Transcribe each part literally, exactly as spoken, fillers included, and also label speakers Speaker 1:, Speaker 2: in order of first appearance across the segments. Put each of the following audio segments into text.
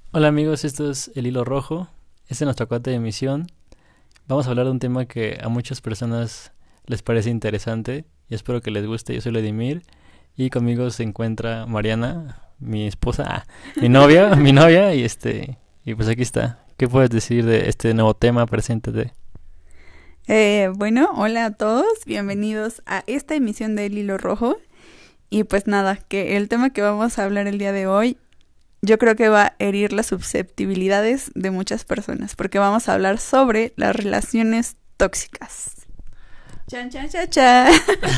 Speaker 1: Hola amigos, esto es El Hilo Rojo. Esta es nuestra cuarta emisión. Vamos a hablar de un tema que a muchas personas les parece interesante y espero que les guste. Yo soy Vladimir y conmigo se encuentra Mariana, mi esposa, ah, mi novia, mi novia y este y pues aquí está. ¿Qué puedes decir de este nuevo tema? Preséntate.
Speaker 2: Eh, bueno, hola a todos, bienvenidos a esta emisión de El Hilo Rojo. Y pues nada, que el tema que vamos a hablar el día de hoy, yo creo que va a herir las susceptibilidades de muchas personas, porque vamos a hablar sobre las relaciones tóxicas. Chan, chan, chan, chan.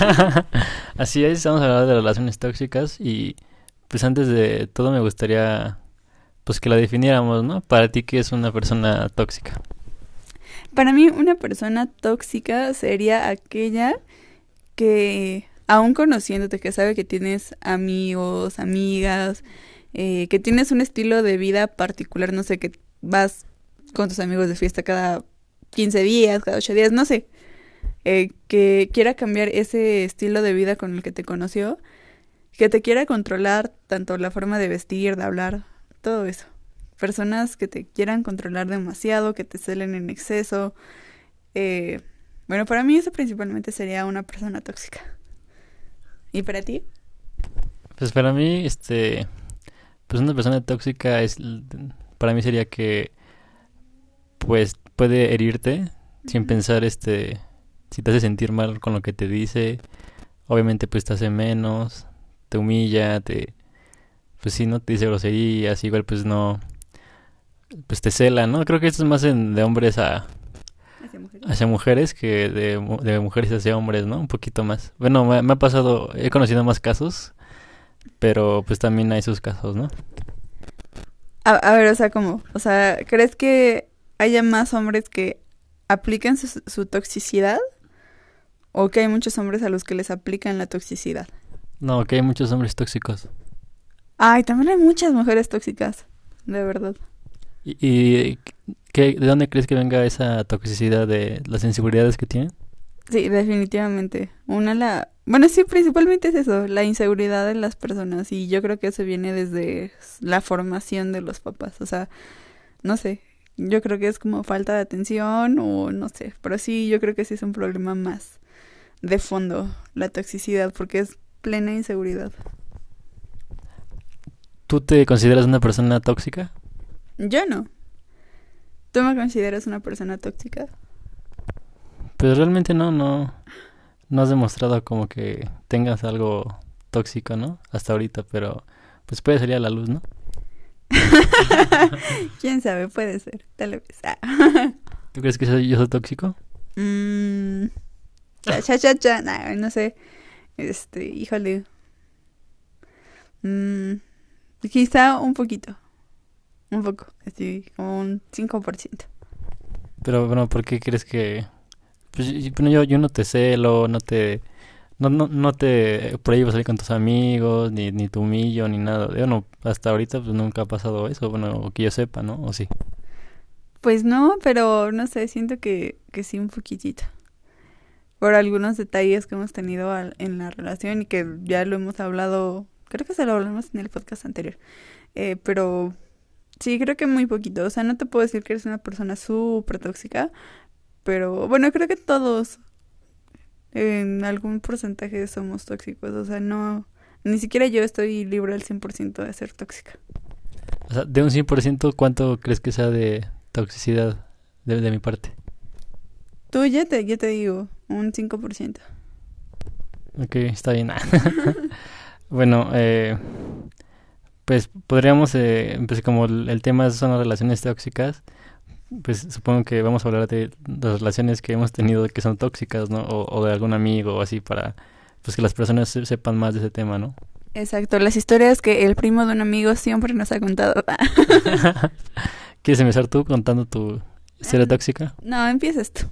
Speaker 1: Así es, vamos a hablar de relaciones tóxicas y pues antes de todo me gustaría pues que la definiéramos, ¿no? Para ti, ¿qué es una persona tóxica?
Speaker 2: Para mí, una persona tóxica sería aquella que, aún conociéndote, que sabe que tienes amigos, amigas, eh, que tienes un estilo de vida particular, no sé, que vas con tus amigos de fiesta cada quince días, cada ocho días, no sé, eh, que quiera cambiar ese estilo de vida con el que te conoció, que te quiera controlar tanto la forma de vestir, de hablar, todo eso. Personas que te quieran controlar demasiado, que te celen en exceso. Eh, bueno, para mí eso principalmente sería una persona tóxica. ¿Y para ti?
Speaker 1: Pues para mí, este, pues una persona tóxica es, para mí sería que, pues, puede herirte sin
Speaker 2: Ujú.
Speaker 1: pensar, este, si te hace sentir mal con lo que te dice, obviamente pues te hace menos, te humilla, te, pues sí, no te dice groserías, igual pues no, pues te cela, ¿no? Creo que esto es más en, de hombres a,
Speaker 2: Hacia mujeres.
Speaker 1: hacia mujeres que de, de mujeres hacia hombres, ¿no? Un poquito más. Bueno, me, me ha pasado, he conocido más casos, pero pues también hay sus casos, ¿no?
Speaker 2: A, a ver, o sea, ¿cómo? O sea, ¿crees que haya más hombres que aplican su, su toxicidad? ¿O que hay muchos hombres a los que les aplican la toxicidad?
Speaker 1: No, que hay muchos hombres tóxicos.
Speaker 2: Ay, también hay muchas mujeres tóxicas, de verdad.
Speaker 1: ¿Y, y qué, de dónde crees que venga esa toxicidad de las inseguridades que tienen?
Speaker 2: Sí, definitivamente. Una la... Bueno, sí, principalmente es eso, la inseguridad de las personas. Y yo creo que eso viene desde la formación de los papás. O sea, no sé. Yo creo que es como falta de atención o no sé. Pero sí, yo creo que sí es un problema más de fondo, la toxicidad, porque es plena inseguridad.
Speaker 1: ¿Tú te consideras una persona tóxica?
Speaker 2: Yo no. ¿Tú me consideras una persona tóxica?
Speaker 1: Pues realmente no, no, no has demostrado como que tengas algo tóxico, ¿no? Hasta ahorita, pero pues puede salir a la luz, ¿no?
Speaker 2: ¿Quién sabe? Puede ser, tal vez. Ah.
Speaker 1: ¿Tú crees que soy, yo soy tóxico?
Speaker 2: Mm, cha, cha, cha, cha. Nah, no sé. Este, híjole. Mm, quizá un poquito. Un poco. Así, como un cinco por ciento.
Speaker 1: Pero bueno, ¿por qué crees que...? Pues y- bueno, yo, yo no te celo, no te... No, no, no te prohíbo salir con tus amigos, ni, ni te humillo, ni nada. Yo no, hasta ahorita pues nunca ha pasado eso, bueno, o que yo sepa, ¿no? O sí.
Speaker 2: Pues no, pero no sé, siento que, que sí un poquitito. Por algunos detalles que hemos tenido al- en la relación y que ya lo hemos hablado, creo que se lo hablamos en el podcast anterior. Eh, pero sí, creo que muy poquito. O sea, no te puedo decir que eres una persona súper tóxica, pero bueno, creo que todos en algún porcentaje somos tóxicos. O sea, no, ni siquiera yo estoy libre al cien por ciento de ser tóxica.
Speaker 1: O sea, de un cien por ciento, ¿cuánto crees que sea de toxicidad de, de mi parte?
Speaker 2: Tú ya te, ya te digo, un cinco por ciento.
Speaker 1: Ok, está bien. Bueno, eh, pues podríamos, eh, pues como el, el tema son las relaciones tóxicas, pues supongo que vamos a hablar de las relaciones que hemos tenido que son tóxicas, ¿no? O, o de algún amigo o así para, pues que las personas se- sepan más de ese tema, ¿no?
Speaker 2: Exacto, las historias que el primo de un amigo siempre nos ha contado.
Speaker 1: ¿Quieres empezar tú contando tu historia
Speaker 2: Ah,
Speaker 1: tóxica?
Speaker 2: no, empiezas tú.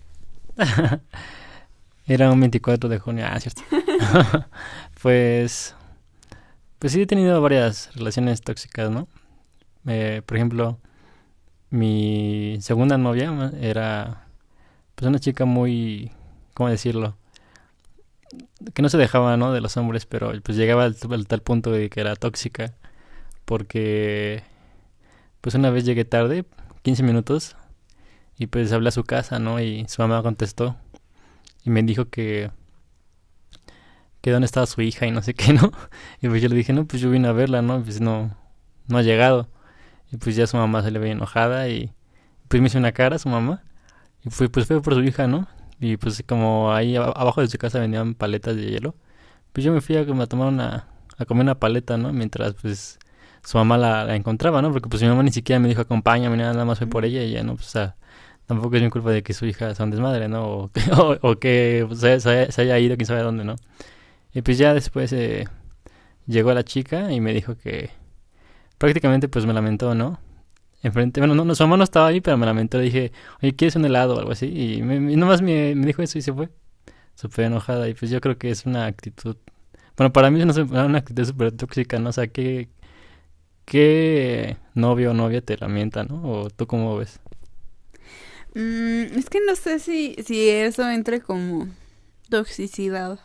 Speaker 1: Era un veinticuatro de junio, ah, cierto. Pues, pues sí he tenido varias relaciones tóxicas, ¿no? Eh, por ejemplo, mi segunda novia ma- era pues una chica muy, ¿cómo decirlo? Que no se dejaba, ¿no? De los hombres, pero pues llegaba al, al tal punto de que era tóxica porque pues una vez llegué tarde, quince minutos, y pues hablé a su casa, ¿no? Y su mamá contestó y me dijo que, que dónde estaba su hija y no sé qué, ¿no? Y pues yo le dije, no, pues yo vine a verla, ¿no? Pues no, no ha llegado. Y pues ya su mamá se le veía enojada y pues me hizo una cara su mamá. Y fui, pues fue por su hija, ¿no? Y pues como ahí ab- abajo de su casa vendían paletas de hielo, pues yo me fui a, como a tomar una, a comer una paleta, ¿no? Mientras pues su mamá la, la encontraba, ¿no? Porque pues mi mamá ni siquiera me dijo acompáñame, nada más fue por ella y ya, ¿no? Pues o sea, tampoco es mi culpa de que su hija sea un desmadre, ¿no? O que, o, o que pues, se, se- se haya ido quién sabe a dónde, ¿no? Y pues ya después eh, llegó la chica y me dijo que prácticamente pues me lamentó, ¿no? Enfrente, bueno, no, no, su mamá no estaba ahí, pero me lamentó, dije, oye, ¿quieres un helado o algo así? Y, me, y nomás me, me dijo eso y se fue, súper enojada. Y pues yo creo que es una actitud, bueno, para mí es una, una actitud súper tóxica, ¿no? O sea, ¿qué, qué novio o novia te lamenta, ¿no? ¿O tú cómo ves?
Speaker 2: Mm, es que no sé si, si eso entre como toxicidad.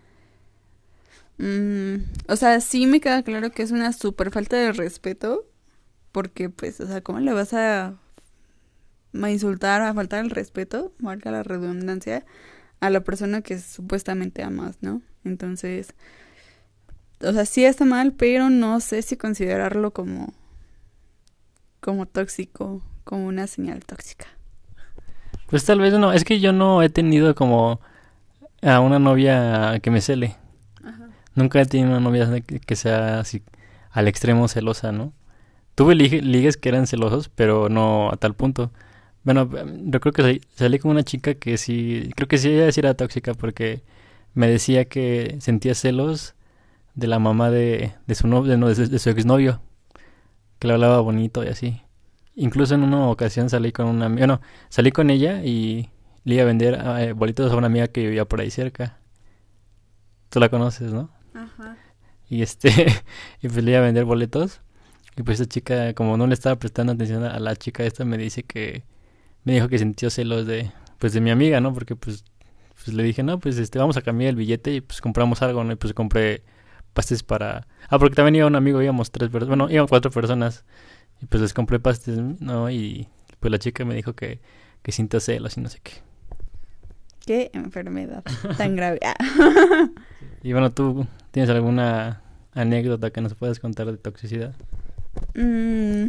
Speaker 2: Mm, o sea, sí me queda claro que es una super falta de respeto, porque pues, o sea, ¿cómo le vas a, a insultar, a faltar el respeto, marca la redundancia, a la persona que supuestamente amas, ¿no? Entonces, o sea, sí está mal, pero no sé si considerarlo como, como tóxico, como una señal tóxica.
Speaker 1: Pues tal vez no, es que yo no he tenido como a una novia que me cele.
Speaker 2: Ajá.
Speaker 1: Nunca he tenido una novia que, que sea así al extremo celosa, ¿no? Tuve ligue- ligues que eran celosos, pero no a tal punto. Bueno, yo creo que salí, salí con una chica que sí, creo que sí ella sí era tóxica porque me decía que sentía celos de la mamá de, de su novio, no, de, su de su exnovio, que le hablaba bonito y así. Incluso en una ocasión salí con una amiga, bueno, salí con ella y le iba a vender eh, bolitos a una amiga que vivía por ahí cerca. Tú la conoces, ¿no?
Speaker 2: Ajá.
Speaker 1: Y este, y pues le iba a vender boletos. Y pues esta chica, como no le estaba prestando atención a la chica esta, me dice que, me dijo que sintió celos de, pues de mi amiga, ¿no? Porque pues, pues le dije, no, pues este, vamos a cambiar el billete y pues compramos algo, ¿no? Y pues compré pastes para, ah, porque también iba un amigo, íbamos tres personas, bueno, íbamos cuatro personas. Y pues les compré pastes, ¿no? Y pues la chica me dijo que, que sintió celos y no sé qué.
Speaker 2: Qué enfermedad tan grave. Ah.
Speaker 1: Y bueno, ¿tú tienes alguna anécdota que nos puedas contar de toxicidad?
Speaker 2: Mm,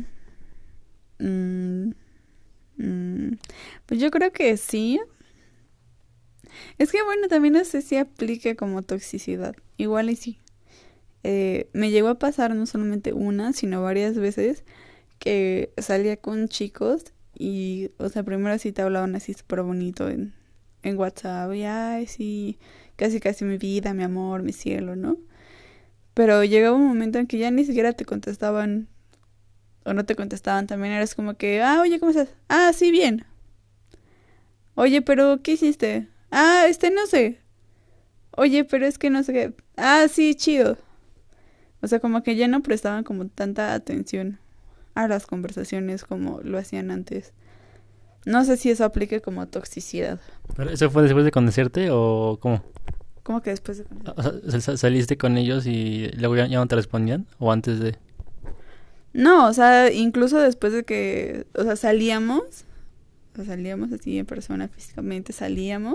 Speaker 2: mm, mm. Pues yo creo que sí. Es que bueno, también no sé si aplique como toxicidad. Igual y sí. Eh, me llegó a pasar no solamente una, sino varias veces que salía con chicos y, o sea, primero sí te hablaban así súper bonito en, en WhatsApp y, ay, sí, casi casi mi vida, mi amor, mi cielo, ¿no? Pero llegaba un momento en que ya ni siquiera te contestaban o no te contestaban, también eras como que, ah, oye, ¿cómo estás? Ah, sí, bien. Oye, pero ¿qué hiciste? Ah, este no sé. Oye, pero es que no sé qué. Ah, sí, chido. O sea, como que ya no prestaban como tanta atención a las conversaciones como lo hacían antes. No sé si eso aplique como toxicidad.
Speaker 1: ¿Pero eso fue después de conocerte o cómo?
Speaker 2: ¿Cómo que después de
Speaker 1: O sea, sa- ¿saliste con ellos y luego ya, ya no te respondían? ¿O antes de...?
Speaker 2: No, o sea, incluso después de que, o sea, salíamos, o sea, salíamos así en persona físicamente, salíamos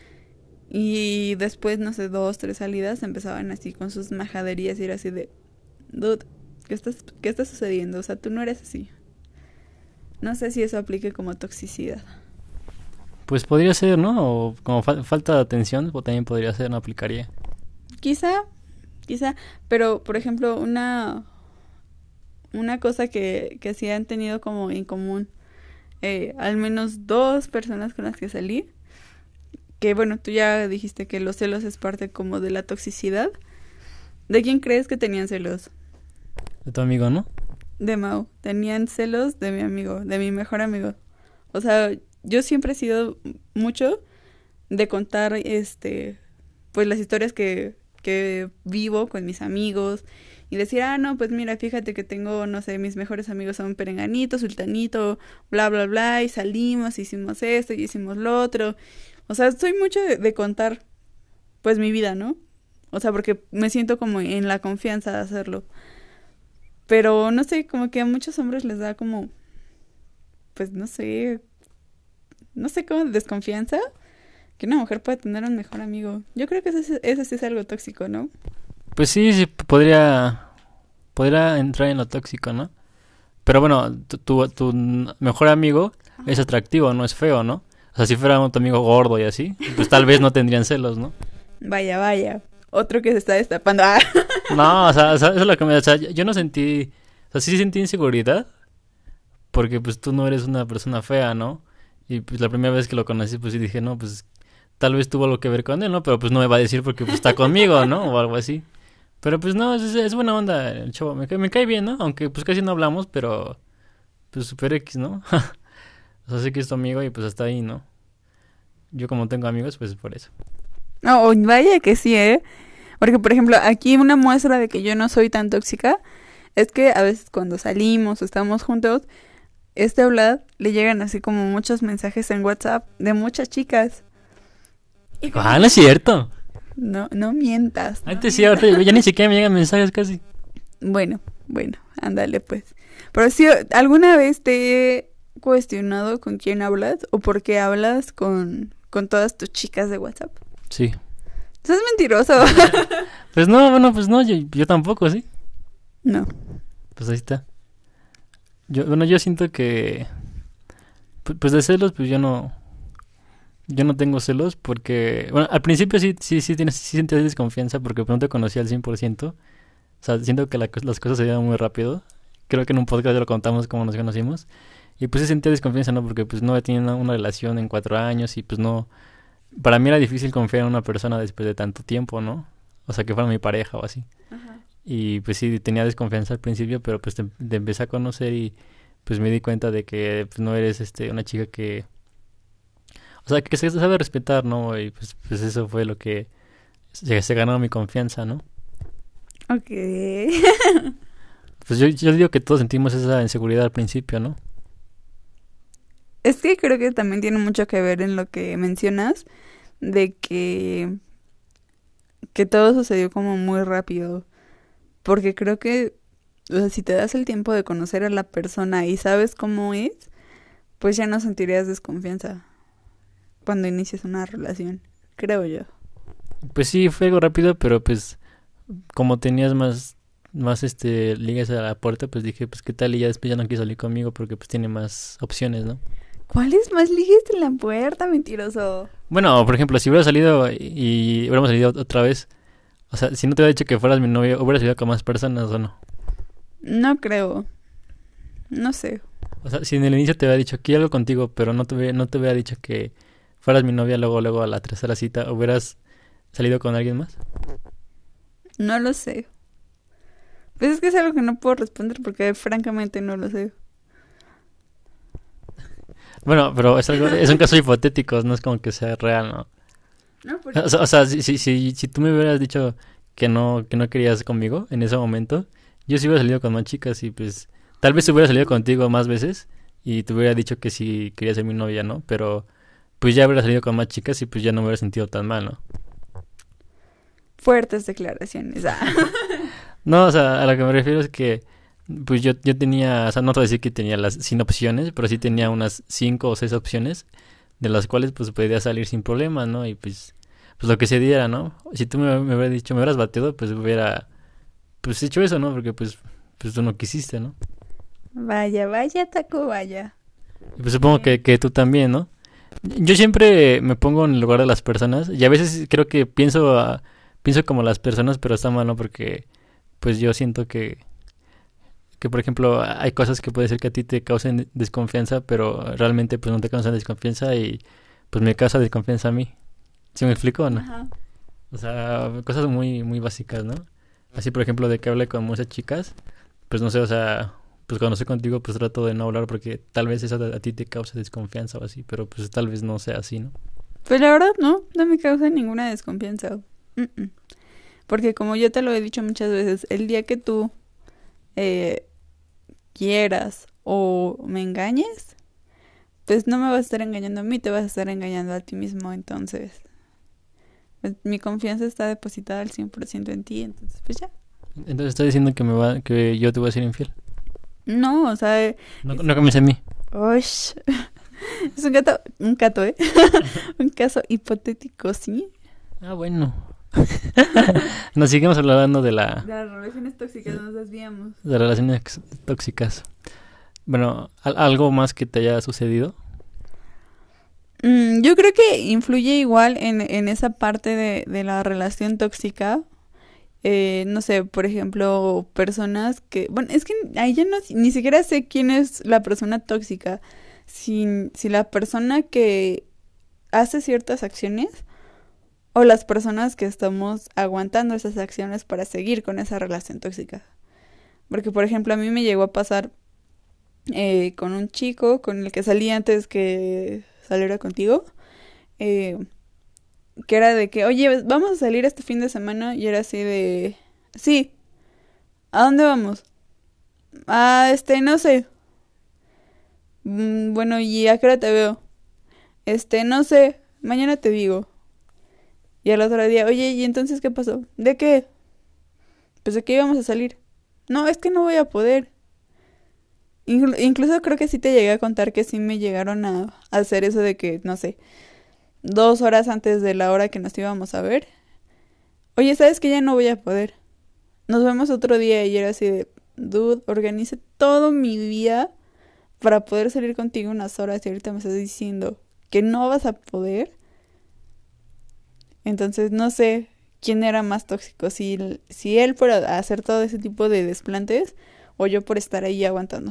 Speaker 2: y después, no sé, dos, tres salidas empezaban así con sus majaderías y era así de, dude, ¿qué estás, qué está sucediendo? O sea, tú no eres así. No sé si eso aplique como toxicidad.
Speaker 1: Pues podría ser, ¿no? O como fal- falta de atención, o también podría ser, no aplicaría.
Speaker 2: Quizá, quizá, pero por ejemplo, una, una cosa que, que sí han tenido como en común eh, al menos dos personas con las que salí, que bueno, tú ya dijiste que los celos es parte como de la toxicidad. ¿De quién crees que tenían celos?
Speaker 1: De tu amigo, ¿no?
Speaker 2: De Mau. Tenían celos de mi amigo, de mi mejor amigo. O sea, yo siempre he sido mucho de contar, este, pues las historias que, que vivo con mis amigos y decir, ah, no, pues mira, fíjate que tengo, no sé, mis mejores amigos son Perenganito, Sultanito, bla, bla, bla, y salimos, hicimos esto y hicimos lo otro. O sea, soy mucho de, de contar, pues mi vida, ¿no? O sea, porque me siento como en la confianza de hacerlo. Pero no sé, como que a muchos hombres les da como, pues no sé, no sé cómo desconfianza que una mujer pueda tener un mejor amigo. Yo creo que eso, es- eso sí es algo tóxico, ¿no?
Speaker 1: Pues sí, sí, podría, podría entrar en lo tóxico, ¿no? Pero bueno, tu, tu, tu mejor amigo es atractivo, no es feo, ¿no? O sea, si fuera un tu amigo gordo y así, pues tal vez no tendrían celos, ¿no?
Speaker 2: Vaya, vaya. Otro que se está destapando. Ah.
Speaker 1: No, o sea, o sea, eso es lo que me... O sea, yo yo no sentí... O sea, sí sentí inseguridad, porque pues tú no eres una persona fea, ¿no? Y pues la primera vez que lo conocí, pues sí dije, no, pues tal vez tuvo algo que ver con él, ¿no? Pero pues no me va a decir porque pues está conmigo, ¿no? O algo así. Pero pues no, es, es buena onda el chavo, me cae, me cae bien, ¿no? Aunque pues casi no hablamos, pero pues super X, ¿no? O sea, sé que es tu amigo y pues hasta ahí, ¿no? Yo como tengo amigos, pues por eso.
Speaker 2: No, vaya que sí, ¿eh? Porque, por ejemplo, aquí una muestra de que yo no soy tan tóxica es que a veces cuando salimos o estamos juntos, este Vlad le llegan así como muchos mensajes en WhatsApp de muchas chicas. Y como
Speaker 1: Ah, no
Speaker 2: que-
Speaker 1: es cierto.
Speaker 2: No, no mientas. no
Speaker 1: Antes sí,
Speaker 2: mientas.
Speaker 1: ahorita ya ni siquiera me llegan mensajes casi.
Speaker 2: Bueno, bueno, ándale pues. Pero si alguna vez te he cuestionado con quién hablas o por qué hablas con, con todas tus chicas de WhatsApp.
Speaker 1: Sí.
Speaker 2: Eso es mentiroso.
Speaker 1: Pues no, bueno, pues no, yo, yo tampoco, ¿sí?
Speaker 2: No.
Speaker 1: Pues ahí está. Yo, bueno, yo siento que... pu- Pues de celos, pues yo no... Yo no tengo celos porque... Bueno, al principio sí, sí, sí, tienes, sí sentías desconfianza porque pues, no te conocía al cien por ciento. O sea, siento que la co- las cosas se dieron muy rápido. Creo que en un podcast ya lo contamos cómo nos conocimos. Y pues sí sentía desconfianza, ¿no? Porque pues no tenía una, una relación en cuatro años y pues no... Para mí era difícil confiar en una persona después de tanto tiempo, ¿no? O sea, que fuera mi pareja o así.
Speaker 2: Ajá.
Speaker 1: Y pues sí, tenía desconfianza al principio, pero pues te, te empecé a conocer y pues me di cuenta de que pues, no eres este una chica que... O sea, que se sabe respetar, ¿no? Y pues, pues eso fue lo que se, se ganó mi confianza, ¿no?
Speaker 2: Ok.
Speaker 1: Pues yo, yo digo que todos sentimos esa inseguridad al principio, ¿no?
Speaker 2: Es que creo que también tiene mucho que ver en lo que mencionas de que, que todo sucedió como muy rápido. Porque creo que, o sea, si te das el tiempo de conocer a la persona y sabes cómo es, pues ya no sentirías desconfianza cuando inicias una relación, creo yo.
Speaker 1: Pues sí, fue algo rápido, pero pues como tenías más, más este, ligas a la puerta, pues dije, pues qué tal y ya después ya no quiso salir conmigo porque pues tiene más opciones, ¿no?
Speaker 2: ¿Cuáles más ligues en la puerta, mentiroso?
Speaker 1: Bueno, por ejemplo, si hubiera salido y, y hubiéramos salido otra vez, o sea, si no te hubiera dicho que fueras mi novio, ¿hubieras salido con más personas o no?
Speaker 2: No creo. No sé.
Speaker 1: O sea, si en el inicio te hubiera dicho, quiero algo contigo, pero no te, hubiera- no te hubiera dicho que fueras mi novia, luego, luego a la tercera cita, ¿hubieras salido con alguien más?
Speaker 2: No lo sé. Pues es que es algo que no puedo responder porque francamente no lo sé.
Speaker 1: Bueno, pero es algo, es un caso hipotético, no es como que sea real, ¿no?
Speaker 2: No, por
Speaker 1: O sea, o sea, si, si, si, si tú me hubieras dicho que no, que no querías conmigo en ese momento, yo sí hubiera salido con más chicas y pues tal vez hubiera salido contigo más veces y te hubiera dicho que sí querías ser mi novia, ¿no? Pero pues ya hubiera salido con más chicas y pues ya no me hubiera sentido tan mal, ¿no?
Speaker 2: fuertes declaraciones. Ah.
Speaker 1: No, o sea, a lo que me refiero es que pues yo, yo tenía, o sea, no te voy a decir que tenía las sin opciones, pero sí tenía unas cinco o seis opciones de las cuales pues podía salir sin problema, ¿no? Y pues, pues lo que se diera, ¿no? Si tú me, me hubieras dicho, me hubieras bateado, pues hubiera pues hecho eso, ¿no? Porque pues, pues tú no quisiste, ¿no?
Speaker 2: Vaya, vaya, taco, vaya.
Speaker 1: Y pues supongo que, que tú también, ¿no? Yo siempre me pongo en el lugar de las personas y a veces creo que pienso a- pienso como las personas, pero está mal, ¿no? Porque pues yo siento que que por ejemplo hay cosas que puede ser que a ti te causen desconfianza, pero realmente pues no te causan desconfianza y pues me causa desconfianza a mí. ¿Sí me explico o no?
Speaker 2: Ajá.
Speaker 1: O sea, cosas muy muy básicas, ¿no? Así por ejemplo de que hable con muchas chicas, pues no sé, o sea, pues cuando estoy contigo pues trato de no hablar porque tal vez eso a, a ti te causa desconfianza o así, pero pues tal vez no sea así, ¿no?
Speaker 2: Pues la verdad no, no me causa ninguna desconfianza. Mm-mm. Porque como yo te lo he dicho muchas veces, el día que tú eh, quieras o me engañes, pues no me vas a estar engañando a mí, te vas a estar engañando a ti mismo. Entonces, pues, mi confianza está depositada al cien por ciento en ti, entonces pues ya.
Speaker 1: Entonces estás diciendo que me va, que yo te voy a ser infiel.
Speaker 2: No, o sea,
Speaker 1: No, no comienza a mí.
Speaker 2: ush, es un gato, un gato, ¿eh? Un caso hipotético, ¿sí?
Speaker 1: Ah, bueno. Nos seguimos hablando de la
Speaker 2: De las relaciones tóxicas nos desviamos.
Speaker 1: de relaciones tóxicas. Bueno, ¿al- ¿algo más que te haya sucedido?
Speaker 2: Mm, yo creo que influye igual en, en esa parte de, de la relación tóxica. Eh, no sé, por ejemplo, personas que... Bueno, es que ahí ya no, ni siquiera sé quién es la persona tóxica. Si, si la persona que hace ciertas acciones o las personas que estamos aguantando esas acciones para seguir con esa relación tóxica. Porque, por ejemplo, a mí me llegó a pasar eh, con un chico con el que salí antes que saliera contigo. eh, que era de que, oye, vamos a salir este fin de semana. Y era así de, sí, ¿a dónde vamos? Ah, este, no sé. "Mm, bueno, ¿y a qué hora te veo? Este, no sé, mañana te digo. Y al otro día, oye, ¿y entonces qué pasó? ¿De qué? Pues de qué íbamos a salir. No, es que no voy a poder. Inclu- incluso creo que sí te llegué a contar que sí me llegaron a, a hacer eso de que, no sé, dos horas antes de la hora que nos íbamos a ver. Oye, ¿sabes que ya no voy a poder? Nos vemos otro día. Y era así de, dude, organice todo mi día para poder salir contigo unas horas y ahorita me estás diciendo que no vas a poder. Entonces no sé quién era más tóxico, si, si él por a- hacer todo ese tipo de desplantes o yo por estar ahí aguantando.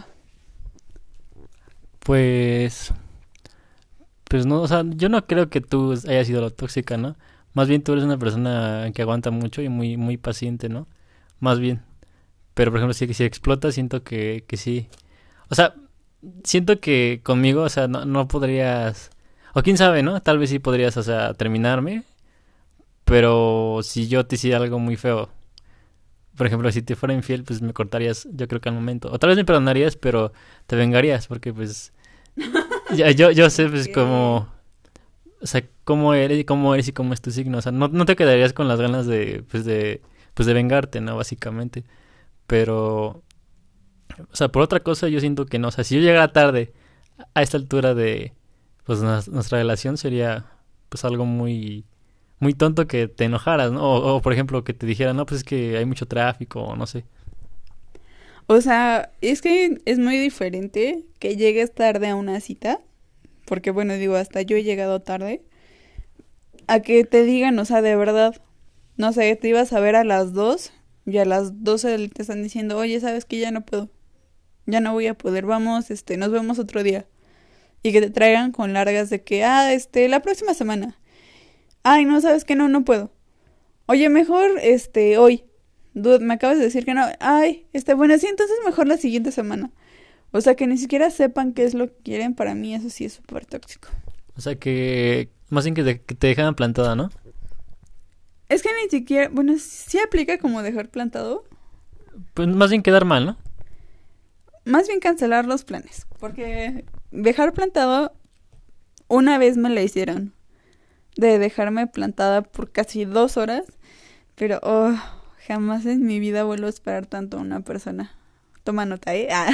Speaker 1: Pues, pues no, o sea, yo no creo que tú hayas sido la tóxica, ¿no? Más bien tú eres una persona que aguanta mucho y muy, muy paciente, ¿no? Más bien. Pero por ejemplo, si, si explota, siento que, que sí. O sea, siento que conmigo, o sea, no, no podrías. O quién sabe, ¿no? Tal vez sí podrías, o sea, terminarme. Pero si yo te hiciera algo muy feo, por ejemplo, si te fuera infiel, pues me cortarías, yo creo que al momento. O tal vez me perdonarías, pero te vengarías, porque pues ya, yo, yo sé pues
Speaker 2: Ok.
Speaker 1: cómo, o sea, cómo eres, cómo eres y cómo es tu signo. O sea, no, no te quedarías con las ganas de, pues de, pues de vengarte, ¿no? Básicamente. Pero, o sea, por otra cosa yo siento que no. O sea, si yo llegara tarde a esta altura de, pues nos- nuestra relación sería, pues algo muy, muy tonto que te enojaras, ¿no? O, o, por ejemplo, que te dijera, no, pues es que hay mucho tráfico, o no sé.
Speaker 2: O sea, es que es muy diferente que llegues tarde a una cita, porque bueno, digo, hasta yo he llegado tarde, a que te digan, o sea, de verdad, no sé, te ibas a ver a las dos y a las doce te están diciendo, oye, ¿sabes que ya no puedo? Ya no voy a poder, vamos, este, nos vemos otro día. Y que te traigan con largas de que, ah, este, la próxima semana. Ay, no, ¿sabes que no, no puedo? Oye, mejor, este, hoy. Dude, me acabas de decir que no. Ay, este, bueno, sí, entonces mejor la siguiente semana. O sea, que ni siquiera sepan qué es lo que quieren, para mí eso sí es súper tóxico.
Speaker 1: O sea, que más bien que te, que te dejaran plantada, ¿no?
Speaker 2: Es que ni siquiera, bueno, sí aplica como dejar plantado,
Speaker 1: Pues más bien quedar mal, ¿no?
Speaker 2: más bien cancelar los planes, porque dejar plantado una vez me la hicieron, de dejarme plantada por casi dos horas, pero oh, jamás en mi vida vuelvo a esperar tanto a una persona. Toma nota, ¿eh? Ah.